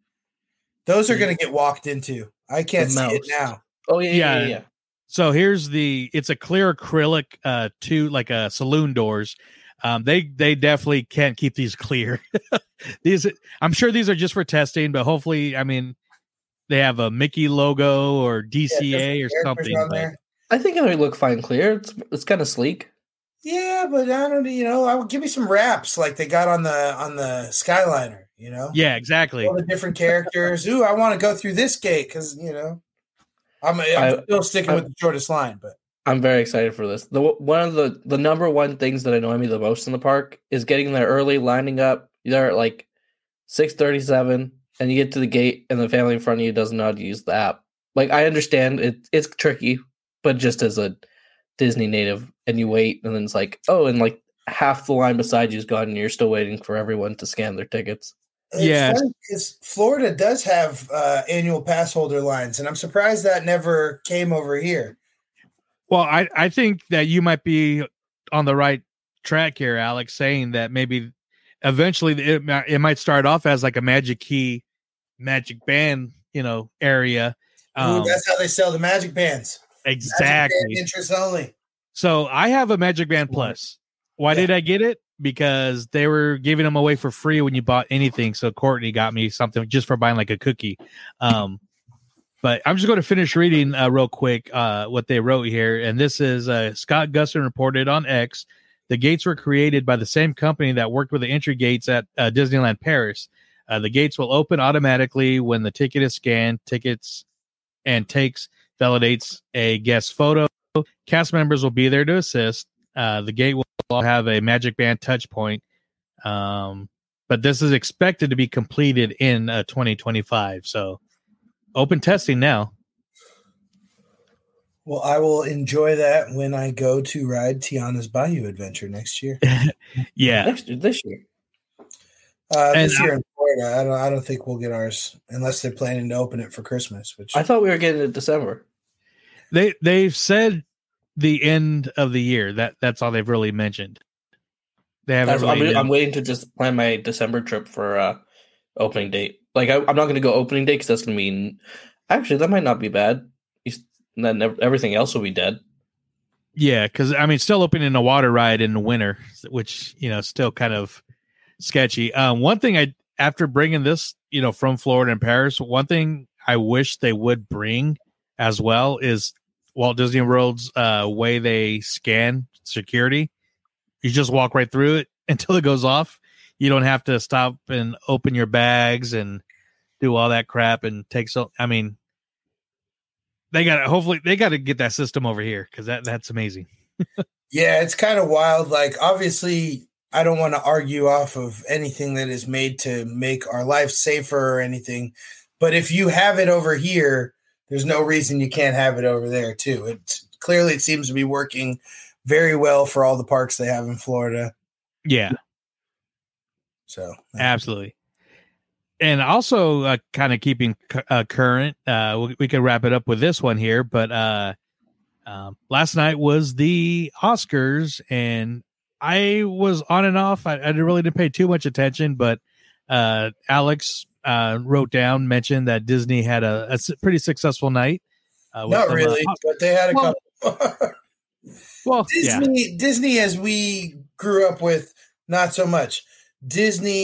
those are going to get walked into. I can't The see it mouse. now. Oh yeah, yeah, Yeah. yeah. yeah. So here's the it's a clear acrylic uh two like a uh, saloon doors. Um they they definitely can't keep these clear. These I'm sure these are just for testing, but hopefully I mean they have a Mickey logo or D C A Yeah, or characters something. on But there. I think it would look fine clear. It's it's kind of sleek. Yeah, but I don't. You know, I would give me some wraps like they got on the on the Skyliner. You know, yeah, exactly. all the different characters. Ooh, I want to go through this gate because you know, I'm, I'm I- still sticking I- with the shortest line. But I'm very excited for this. The one of the the number one things that annoy me the most in the park is getting there early, lining up. You're at like six thirty-seven, and you get to the gate, and the family in front of you doesn't know how to use the app. Like I understand it, it's tricky, but just as a Disney native, and you wait, and then it's like, oh, and like half the line beside you is gone, and you're still waiting for everyone to scan their tickets. Yeah. because Florida does have uh, annual pass holder lines, and I'm surprised that never came over here. Well, I I think that you might be on the right track here, Alex, saying that maybe eventually it, mi- it might start off as like a magic key, magic band, you know, area. Ooh, Um, that's how they sell the magic bands. exactly. Magic band interest only. So I have a Magic Band Plus. Why did I get it? Because they were giving them away for free when you bought anything. So Courtney got me something just for buying like a cookie. Um, but I'm just going to finish reading uh, real quick uh, what they wrote here. And this is uh, Scott Gustin reported on X. The gates were created by the same company that worked with the entry gates at uh, Disneyland Paris. Uh, the gates will open automatically when the ticket is scanned, tickets and takes validates a guest photo. Cast members will be there to assist. Uh, the gate will have a Magic Band touch point. Um, but this is expected to be completed in uh, twenty twenty-five. So open testing now. Well, I will enjoy that when I go to ride Tiana's Bayou Adventure next year. Yeah. Next year, this year. Uh, And this year in Florida, I don't. I don't think we'll get ours unless they're planning to open it for Christmas. Which I thought we were getting it in December. They they've said the end of the year. That that's all they've really mentioned. They haven't. That's- I'm, Really I'm waiting to just plan my December trip for uh, opening date. Like I, I'm not going to go opening date because that's going to mean. Actually, that might not be bad. You, s- then ev- everything else will be dead. Yeah, because I mean, still opening a water ride in the winter, which you know, still kind of sketchy. Um, one thing I, after bringing this, you know, from Florida and Paris, one thing I wish they would bring as well is Walt Disney World's uh, way they scan security. You just walk right through it until it goes off. You don't have to stop and open your bags and do all that crap and take so. I mean, they got to hopefully they got to get that system over here because that that's amazing. yeah, it's kind of wild. Like obviously, I don't want to argue off of anything that is made to make our life safer or anything, but if you have it over here, there's no reason you can't have it over there too. It clearly it seems to be working very well for all the parks they have in Florida. Yeah. So absolutely. And also uh, kind of keeping cu- uh, current, uh, we, we could wrap it up with this one here, but uh, um, last night was the Oscars and I was on and off. I, I really didn't pay too much attention, but uh, Alex uh, wrote down, mentioned that Disney had a, a s- pretty successful night. Uh, with not some, really, uh, but they had a well, couple. well, yeah. Disney, Disney, as we grew up with, not so much. Disney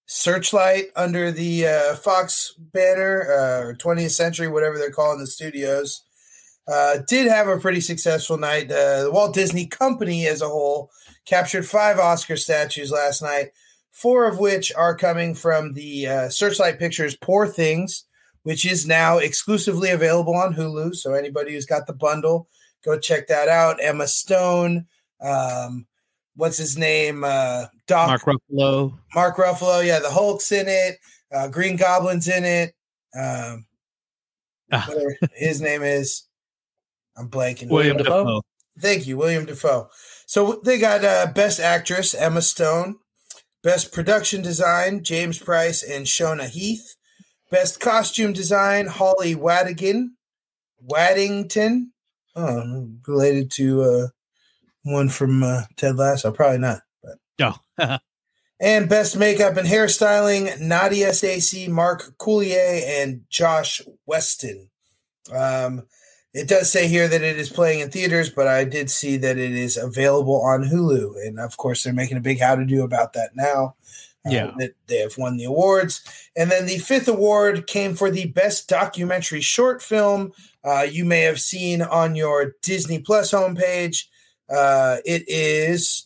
Searchlight under the uh, Fox banner, uh, or twentieth Century, whatever they're calling the studios, uh, did have a pretty successful night. Uh, the Walt Disney Company as a whole captured five Oscar statues last night, four of which are coming from the uh, Searchlight Pictures Poor Things, which is now exclusively available on Hulu. So anybody who's got the bundle, go check that out. Emma Stone, um, what's his name? Uh, Doc Mark Ruffalo. Mark Ruffalo, yeah, the Hulk's in it. Uh, Green Goblin's in it. Um, Ah. whatever his name is, I'm blanking. William Dafoe. Thank you, William Dafoe. So they got uh, Best Actress, Emma Stone. Best Production Design, James Price and Shona Heath. Best Costume Design, Holly Wadigan. Waddington. Oh, related to uh, one from uh, Ted Lasso. Probably not. But. No. And Best Makeup and Hairstyling, Nadia Stacey, Mark Coulier, and Josh Weston. Um, it does say here that it is playing in theaters, but I did see that it is available on Hulu. And, of course, they're making a big how-to-do about that now. Uh, Yeah. that they have won the awards. And then the fifth award came for the Best Documentary Short Film. Uh, you may have seen on your Disney Plus homepage. Uh, it is...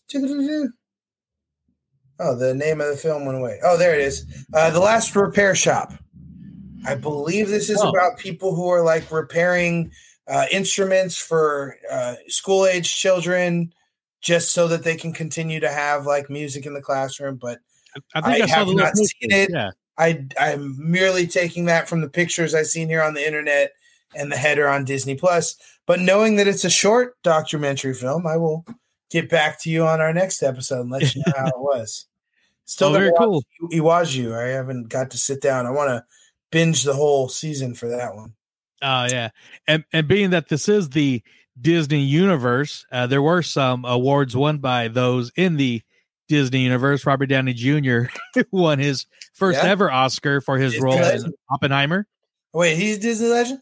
Oh, the name of the film went away. Oh, there it is. Uh, The Last Repair Shop. I believe this is Oh. about people who are like repairing uh, instruments for uh, school-age children just so that they can continue to have like music in the classroom. But I think I, I saw have the not little seen pictures, it. Yeah. I, I'm merely taking that from the pictures I've seen here on the internet and the header on Disney Plus. But knowing that it's a short documentary film, I will get back to you on our next episode and let you know how it was. Still Oh, never very cool. watched Iwaju. I haven't got to sit down. I want to binge the whole season for that one. Oh yeah, and and being that this is the Disney universe, uh, there were some awards won by those in the Disney universe. Robert Downey Junior won his first Yeah. ever Oscar for his Disney role as legend. Oppenheimer. Wait, he's Disney legend?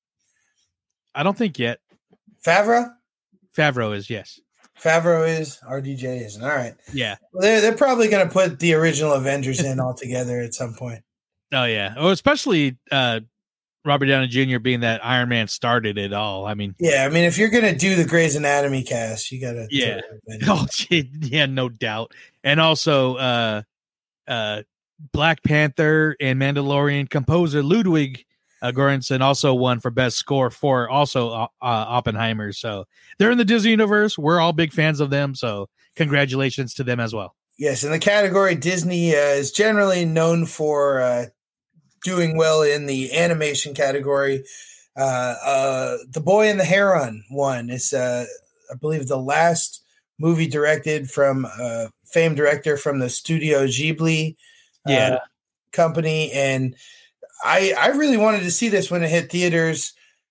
I don't think yet. Favreau? Favreau is, yes. Favreau is. R D J isn't. All right. Yeah. Well, they're, they're probably going to put the original Avengers in all together at some point. Oh yeah. Oh, especially uh, Robert Downey Junior being that Iron Man started it all. I mean, Yeah, I mean, if you're going to do the Grey's Anatomy cast, you got to. Yeah. oh gee, yeah, no doubt. And also, uh, uh, Black Panther and Mandalorian composer Ludwig uh, Göransson also won for best score for also uh, Oppenheimer. So they're in the Disney universe. We're all big fans of them. So congratulations to them as well. Yes, in the category, Disney uh, is generally known for uh, doing well in the animation category. Uh, uh, The Boy and the Heron won. It's, uh, I believe, the last movie directed from uh, famed director from the Studio Ghibli uh, Yeah. company. And I, I really wanted to see this when it hit theaters.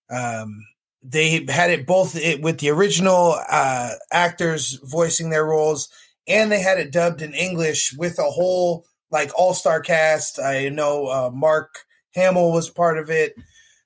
Um, they had it both it, with the original uh, actors voicing their roles, and they had it dubbed in English with a whole like all-star cast. I know uh, Mark Hamill was part of it.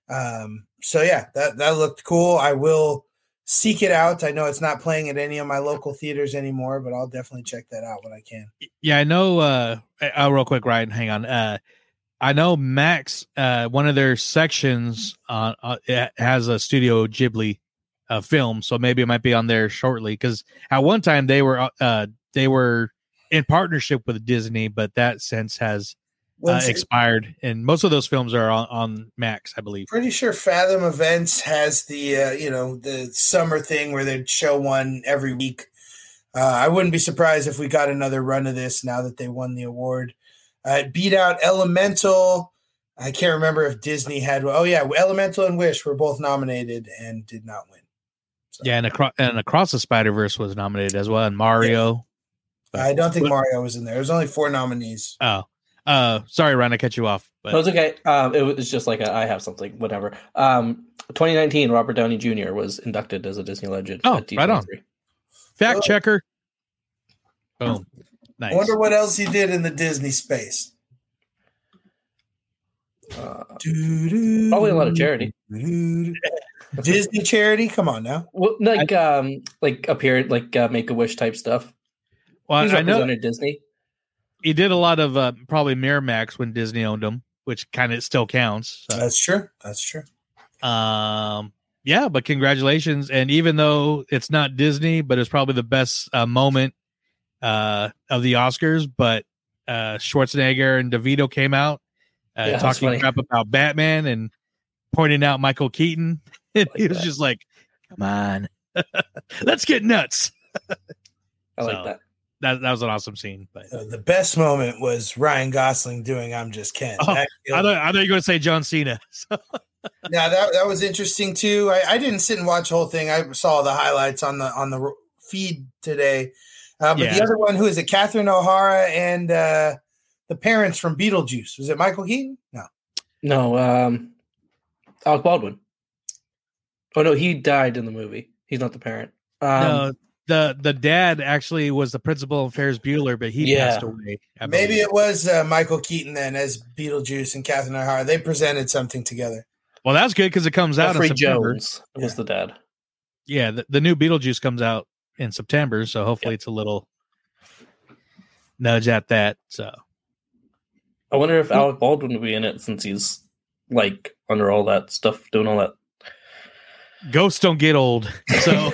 Um, so yeah, that, that looked cool. I will seek it out. I know it's not playing at any of my local theaters anymore, but I'll definitely check that out when I can. Yeah, I know. Uh, uh, real quick, Ryan, hang on. Uh, I know Max, uh, one of their sections uh, uh, it has a Studio Ghibli uh, film, so maybe it might be on there shortly. Because at one time they were uh, they were in partnership with Disney, but that since has uh, Once it- expired, and most of those films are on, on Max, I believe. Pretty sure Fathom Events has the uh, you know the summer thing where they'd show one every week. Uh, I wouldn't be surprised if we got another run of this now that they won the award. Uh, it beat out Elemental. I can't remember if Disney had. Oh yeah, Elemental and Wish were both nominated and did not win. Yeah, and across and Across the Spider Verse was nominated as well, and Mario. I don't think Mario was in there. There's only four nominees. Oh, uh, sorry, Ryan, I cut you off. But No, it's okay. Um, it was just like a, I have something, whatever. Um, twenty nineteen, Robert Downey Junior was inducted as a Disney legend. Oh, at D right on. twenty-three. fact checker. Boom. Nice. I wonder what else he did in the Disney space. Uh, probably a lot of charity. Disney charity? Come on now. Well, like um, like appear like uh, Make a Wish type stuff. Well, He's I know. represented Disney. he did a lot of uh, probably Miramax when Disney owned them, which kind of still counts. So. That's true. That's true. Um, yeah, but congratulations. And even though it's not Disney, but it's probably the best uh, moment uh, of the Oscars, but uh, Schwarzenegger and DeVito came out uh, Yeah, talking crap about Batman and pointing out Michael Keaton. And Like he was that. just like, come on, let's get nuts. I like So, that. That, that was an awesome scene. But Uh, the best moment was Ryan Gosling doing "I'm Just Ken." oh, That I thought, I thought you were going to say John Cena. So, Yeah, that that was interesting too. I, I didn't sit and watch the whole thing. I saw the highlights on the on the feed today. Uh, but Yeah. the other one, who is it? Catherine O'Hara and uh, the parents from Beetlejuice. Was it Michael Keaton? No. No, um, Alec Baldwin. Oh no, he died in the movie. He's not the parent. Um, no, the the dad actually was the principal in Ferris Bueller, but he Yeah. passed away. I Maybe believe. it was uh, Michael Keaton then as Beetlejuice and Catherine O'Hara. They presented something together. Well, that's good because it comes out Jeffrey in September. Jones was the dad. Yeah, the, the new Beetlejuice comes out in September, so hopefully it's a little nudge at that. So I wonder if Alec Baldwin would be in it since he's like under all that stuff, doing all that. ghosts don't get old, so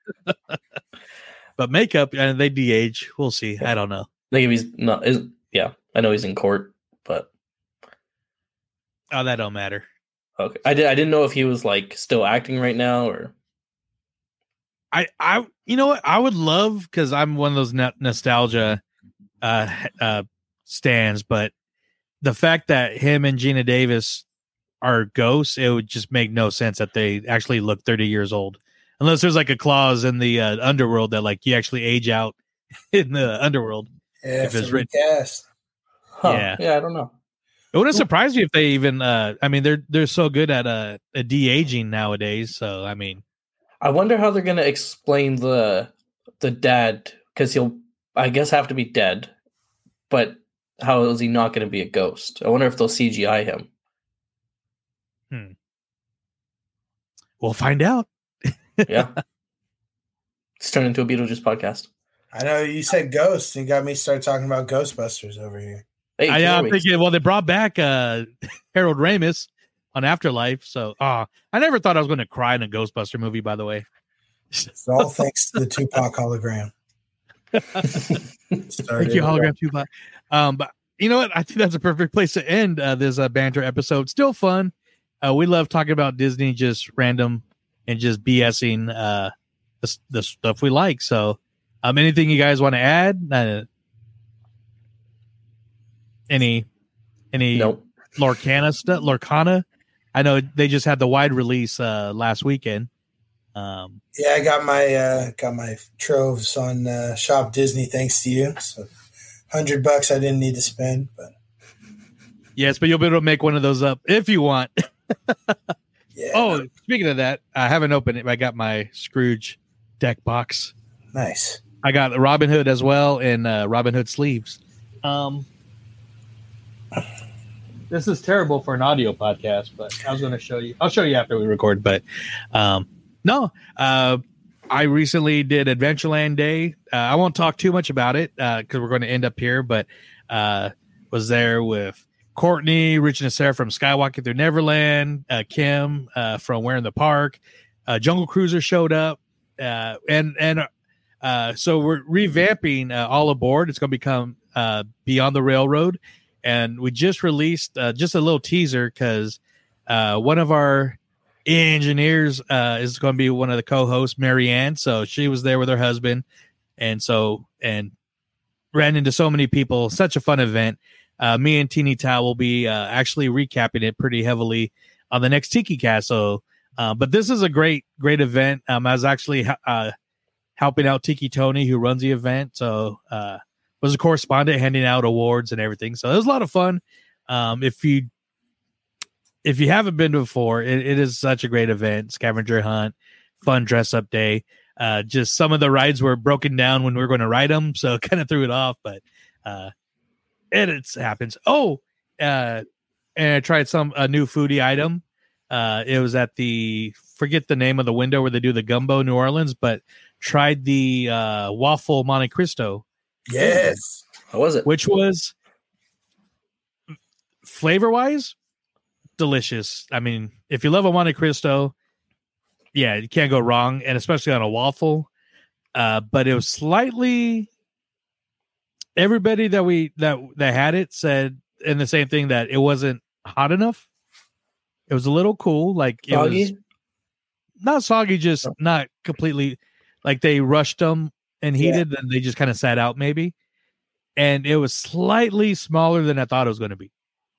but makeup and they de-age. We'll see. I don't know. Like if he's not, is yeah, I know he's in court, but Oh, that don't matter. okay. I did. I didn't know if he was like still acting right now or. I, I, you know what? I would love because I'm one of those no- nostalgia uh, uh, stands, but the fact that him and Gina Davis are ghosts, it would just make no sense that they actually look thirty years old, unless there's like a clause in the uh, underworld that like you actually age out in the underworld. Yeah, If it's for written- recast. Huh. Yeah. Yeah, I don't know. It wouldn't surprise me if they even. Uh, I mean, they're they're so good at uh, a de-aging nowadays. So I mean, I wonder how they're gonna explain the the dad because he'll, I guess, have to be dead. But how is he not going to be a ghost? I wonder if they'll C G I him. hmm. We'll find out. Yeah, it's turned into a Beetlejuice podcast. I know you said ghosts. You got me started talking about Ghostbusters over here. Hey, I, can't I'm wait. thinking, well, they brought back uh, Harold Ramis on Afterlife, so uh, I never thought I was going to cry in a Ghostbuster movie. By the way, It's all thanks to the Tupac hologram. thank you, hologram Tupac. Um, but you know what? I think that's a perfect place to end uh, this uh, banter episode. Still fun. Uh, we love talking about Disney, just random and just BSing uh, the, the stuff we like. So, um, anything you guys want to add? Uh, any, any Nope. Lorcana stuff? Lorcana? I know they just had the wide release uh, last weekend. Um, Yeah, I got my uh, got my troves on uh, Shop Disney thanks to you. So, hundred bucks I didn't need to spend, but yes, but you'll be able to make one of those up if you want. yeah. Oh, speaking of that, I haven't opened it. I got my Scrooge deck box. Nice. I got the Robin Hood as well and uh, Robin Hood sleeves. Um, this is terrible for an audio podcast, but I was going to show you. I'll show you after we record. But um, no, uh, I recently did Adventureland Day. Uh, I won't talk too much about it because we're going to end up here. But uh, was there with Courtney, Rich and Sarah from Skywalking Through Neverland, uh, Kim uh, from Where in the Park, uh, Jungle Cruiser showed up, uh, and and uh, so we're revamping uh, All Aboard. It's going to become uh, Beyond the Railroad, and we just released uh, just a little teaser because uh, one of our engineers uh, is going to be one of the co-hosts, Marianne. So she was there with her husband, and so and ran into so many people. Such a fun event. Uh, me and Teeny Tao will be uh, actually recapping it pretty heavily on the next Tiki Cast. So, uh, but this is a great, great event. Um, I was actually uh, helping out Tiki Tony, who runs the event. So, uh, was a correspondent handing out awards and everything. So it was a lot of fun. Um, if you if you haven't been before, it, it is such a great event. Scavenger hunt, fun dress up day. Uh, just some of the rides were broken down when we were going to ride them, so it kind of threw it off. But uh, it it's, happens. Oh, uh, and I tried some a new foodie item. Uh, it was at the forget the name of the window where they do the gumbo New Orleans, but tried the uh, waffle Monte Cristo. Yes. How was it? Which was flavor wise delicious. I mean, if you love a Monte Cristo, yeah, you can't go wrong, and especially on a waffle. Uh, but it was slightly. Everybody that we that that had it said in the same thing that it wasn't hot enough. It was a little cool, like it Soggy? was not soggy, just not completely. Like they rushed them and heated, yeah. and they just kind of sat out maybe. And it was slightly smaller than I thought it was going to be,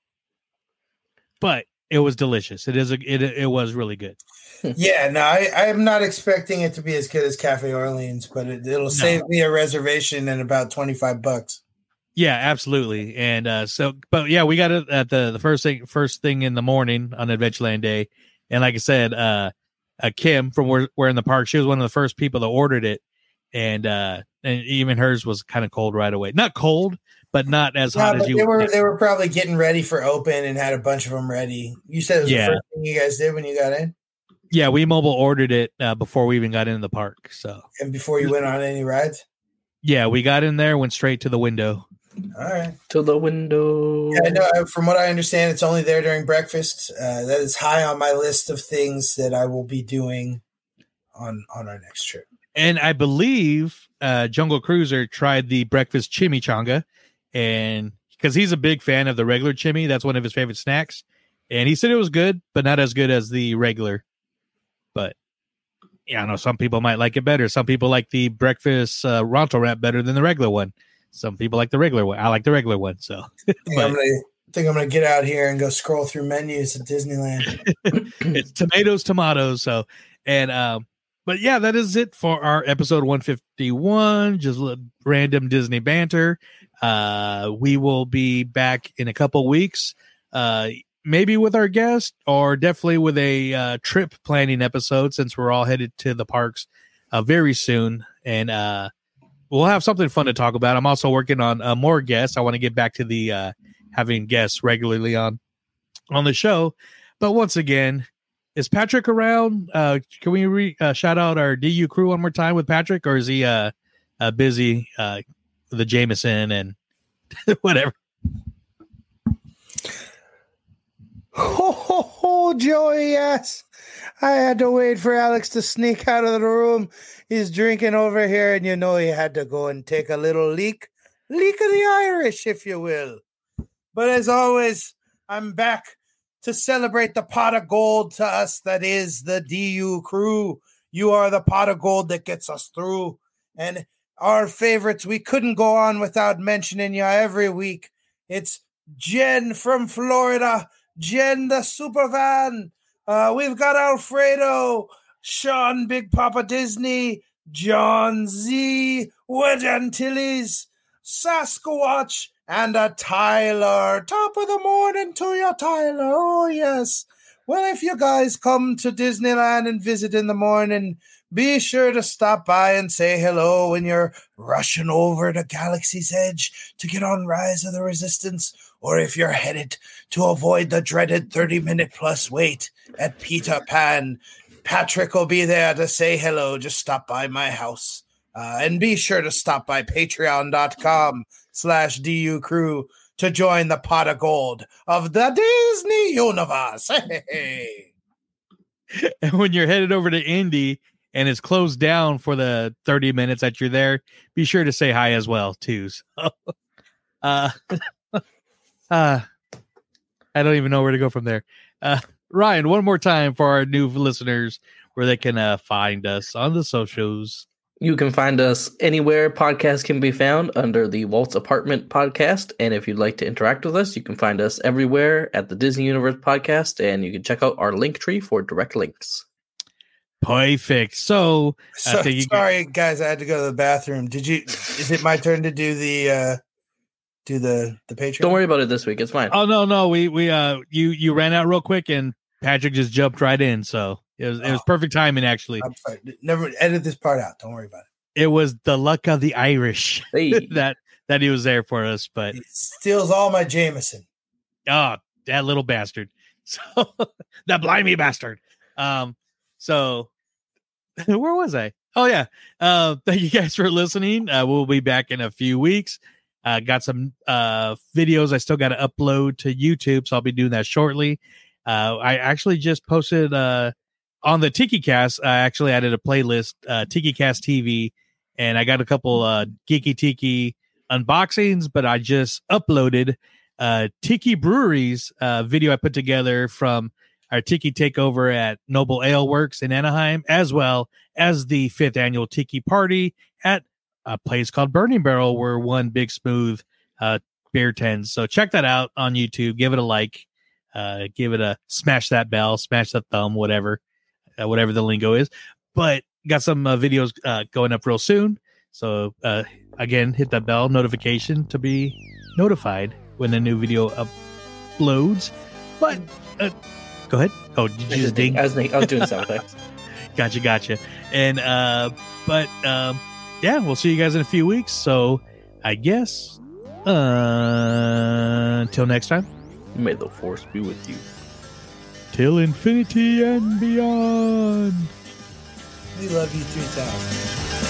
but it was delicious. It is a, it it was really good. Yeah, no, I I'm not expecting it to be as good as Cafe Orleans, but it, it'll no. save me a reservation and about twenty-five bucks. Yeah, absolutely. And uh, so, but yeah, we got it at the the first thing first thing in the morning on Adventureland Day, and like I said, uh, uh Kim from where we're in the park, she was one of the first people that ordered it. And uh, and even hers was kind of cold right away. Not cold, but not as yeah, hot as you. They were think. They were probably getting ready for open and had a bunch of them ready. You said it was yeah. the first thing you guys did when you got in. Yeah, we mobile ordered it uh, before we even got into the park. So and before you went on any rides. Yeah, we got in there, went straight to the window. All right, to the window. Yeah, no. From what I understand, it's only there during breakfast. Uh, that is high on my list of things that I will be doing on on our next trip. And I believe uh, Jungle Cruiser tried the breakfast chimichanga, and because he's a big fan of the regular chimi, that's one of his favorite snacks. And he said it was good, but not as good as the regular. But yeah, I know some people might like it better. Some people like the breakfast uh, Ronto wrap better than the regular one. Some people like the regular one. I like the regular one. So I think, I'm, gonna, think I'm gonna get out here and go scroll through menus at Disneyland. It's tomatoes, tomatoes. So and um. But yeah, that is it for our episode one fifty-one. Just random Disney banter. Uh, we will be back in a couple weeks, uh, maybe with our guest, or definitely with a uh, trip planning episode, since we're all headed to the parks uh, very soon, and uh, we'll have something fun to talk about. I'm also working on uh, more guests. I want to get back to the uh, having guests regularly on on the show. But once again, is Patrick around? Uh, can we re, uh, shout out our D U crew one more time with Patrick, or is he uh, uh, busy uh, with the Jameson and whatever? Ho, ho, ho, Joey, yes. I had to wait for Alex to sneak out of the room. He's drinking over here, and you know he had to go and take a little leak. Leak of the Irish, if you will. But as always, I'm back to celebrate the pot of gold to us that is the D U crew. You are the pot of gold that gets us through. And our favorites, we couldn't go on without mentioning you every week. It's Jen from Florida, Jen the Supervan. Uh, we've got Alfredo, Sean Big Papa Disney, John Z, Wedge Antilles, Sasquatch, and a Tyler. Top of the morning to you, Tyler. Oh, yes. Well, if you guys come to Disneyland and visit in the morning, be sure to stop by and say hello when you're rushing over to Galaxy's Edge to get on Rise of the Resistance, or if you're headed to avoid the dreaded thirty-minute plus wait at Peter Pan. Patrick will be there to say hello. Just stop by my house. Uh, and be sure to stop by patreon.com slash DU crew to join the pot of gold of the Disney universe. Hey. And when you're headed over to Indy and it's closed down for the thirty minutes that you're there, be sure to say hi as well, too. So, uh, uh, I don't even know where to go from there. Uh, Ryan, one more time for our new listeners where they can uh, find us on the socials. You can find us anywhere podcasts can be found under the Walt's Apartment Podcast. And if you'd like to interact with us, you can find us everywhere at the Disney Universe Podcast. And you can check out our link tree for direct links. Perfect. So, so you sorry, can... guys, I had to go to the bathroom. Did you? Is it my turn to do the uh, do the the Patreon? Don't worry about it this week. It's fine. Oh no, no, we we uh you you ran out real quick and Patrick just jumped right in. So. It was, it was perfect timing, actually. I'm sorry. Never edit this part out. Don't worry about it. It was the luck of the Irish hey. that that he was there for us. But he steals all my Jameson. Oh, that little bastard! So that blimey bastard. Um. So where was I? Oh yeah. Uh. Thank you guys for listening. Uh, we'll be back in a few weeks. Uh, got some uh, videos I still got to upload to YouTube, so I'll be doing that shortly. Uh, I actually just posted uh, on the TikiCast. I actually added a playlist, uh, TikiCast T V, and I got a couple uh, Geeky Tiki unboxings, but I just uploaded uh, Tiki Brewery's uh, video I put together from our Tiki Takeover at Noble Ale Works in Anaheim, as well as the fifth annual Tiki Party at a place called Burning Barrel, where one Big Smooth uh, beer tends. So check that out on YouTube. Give it a like. Uh, give it a smash that bell, smash that thumb, whatever, uh, whatever the lingo is. But got some uh, videos uh, going up real soon. So uh, again, hit that bell notification to be notified when a new video uploads. But uh, go ahead. Oh, did you just ding? I was, I was doing sound effects. Gotcha, gotcha. And uh, but um, yeah, we'll see you guys in a few weeks. So I guess uh, until next time. May the force be with you. Till infinity and beyond. We love you three thousand.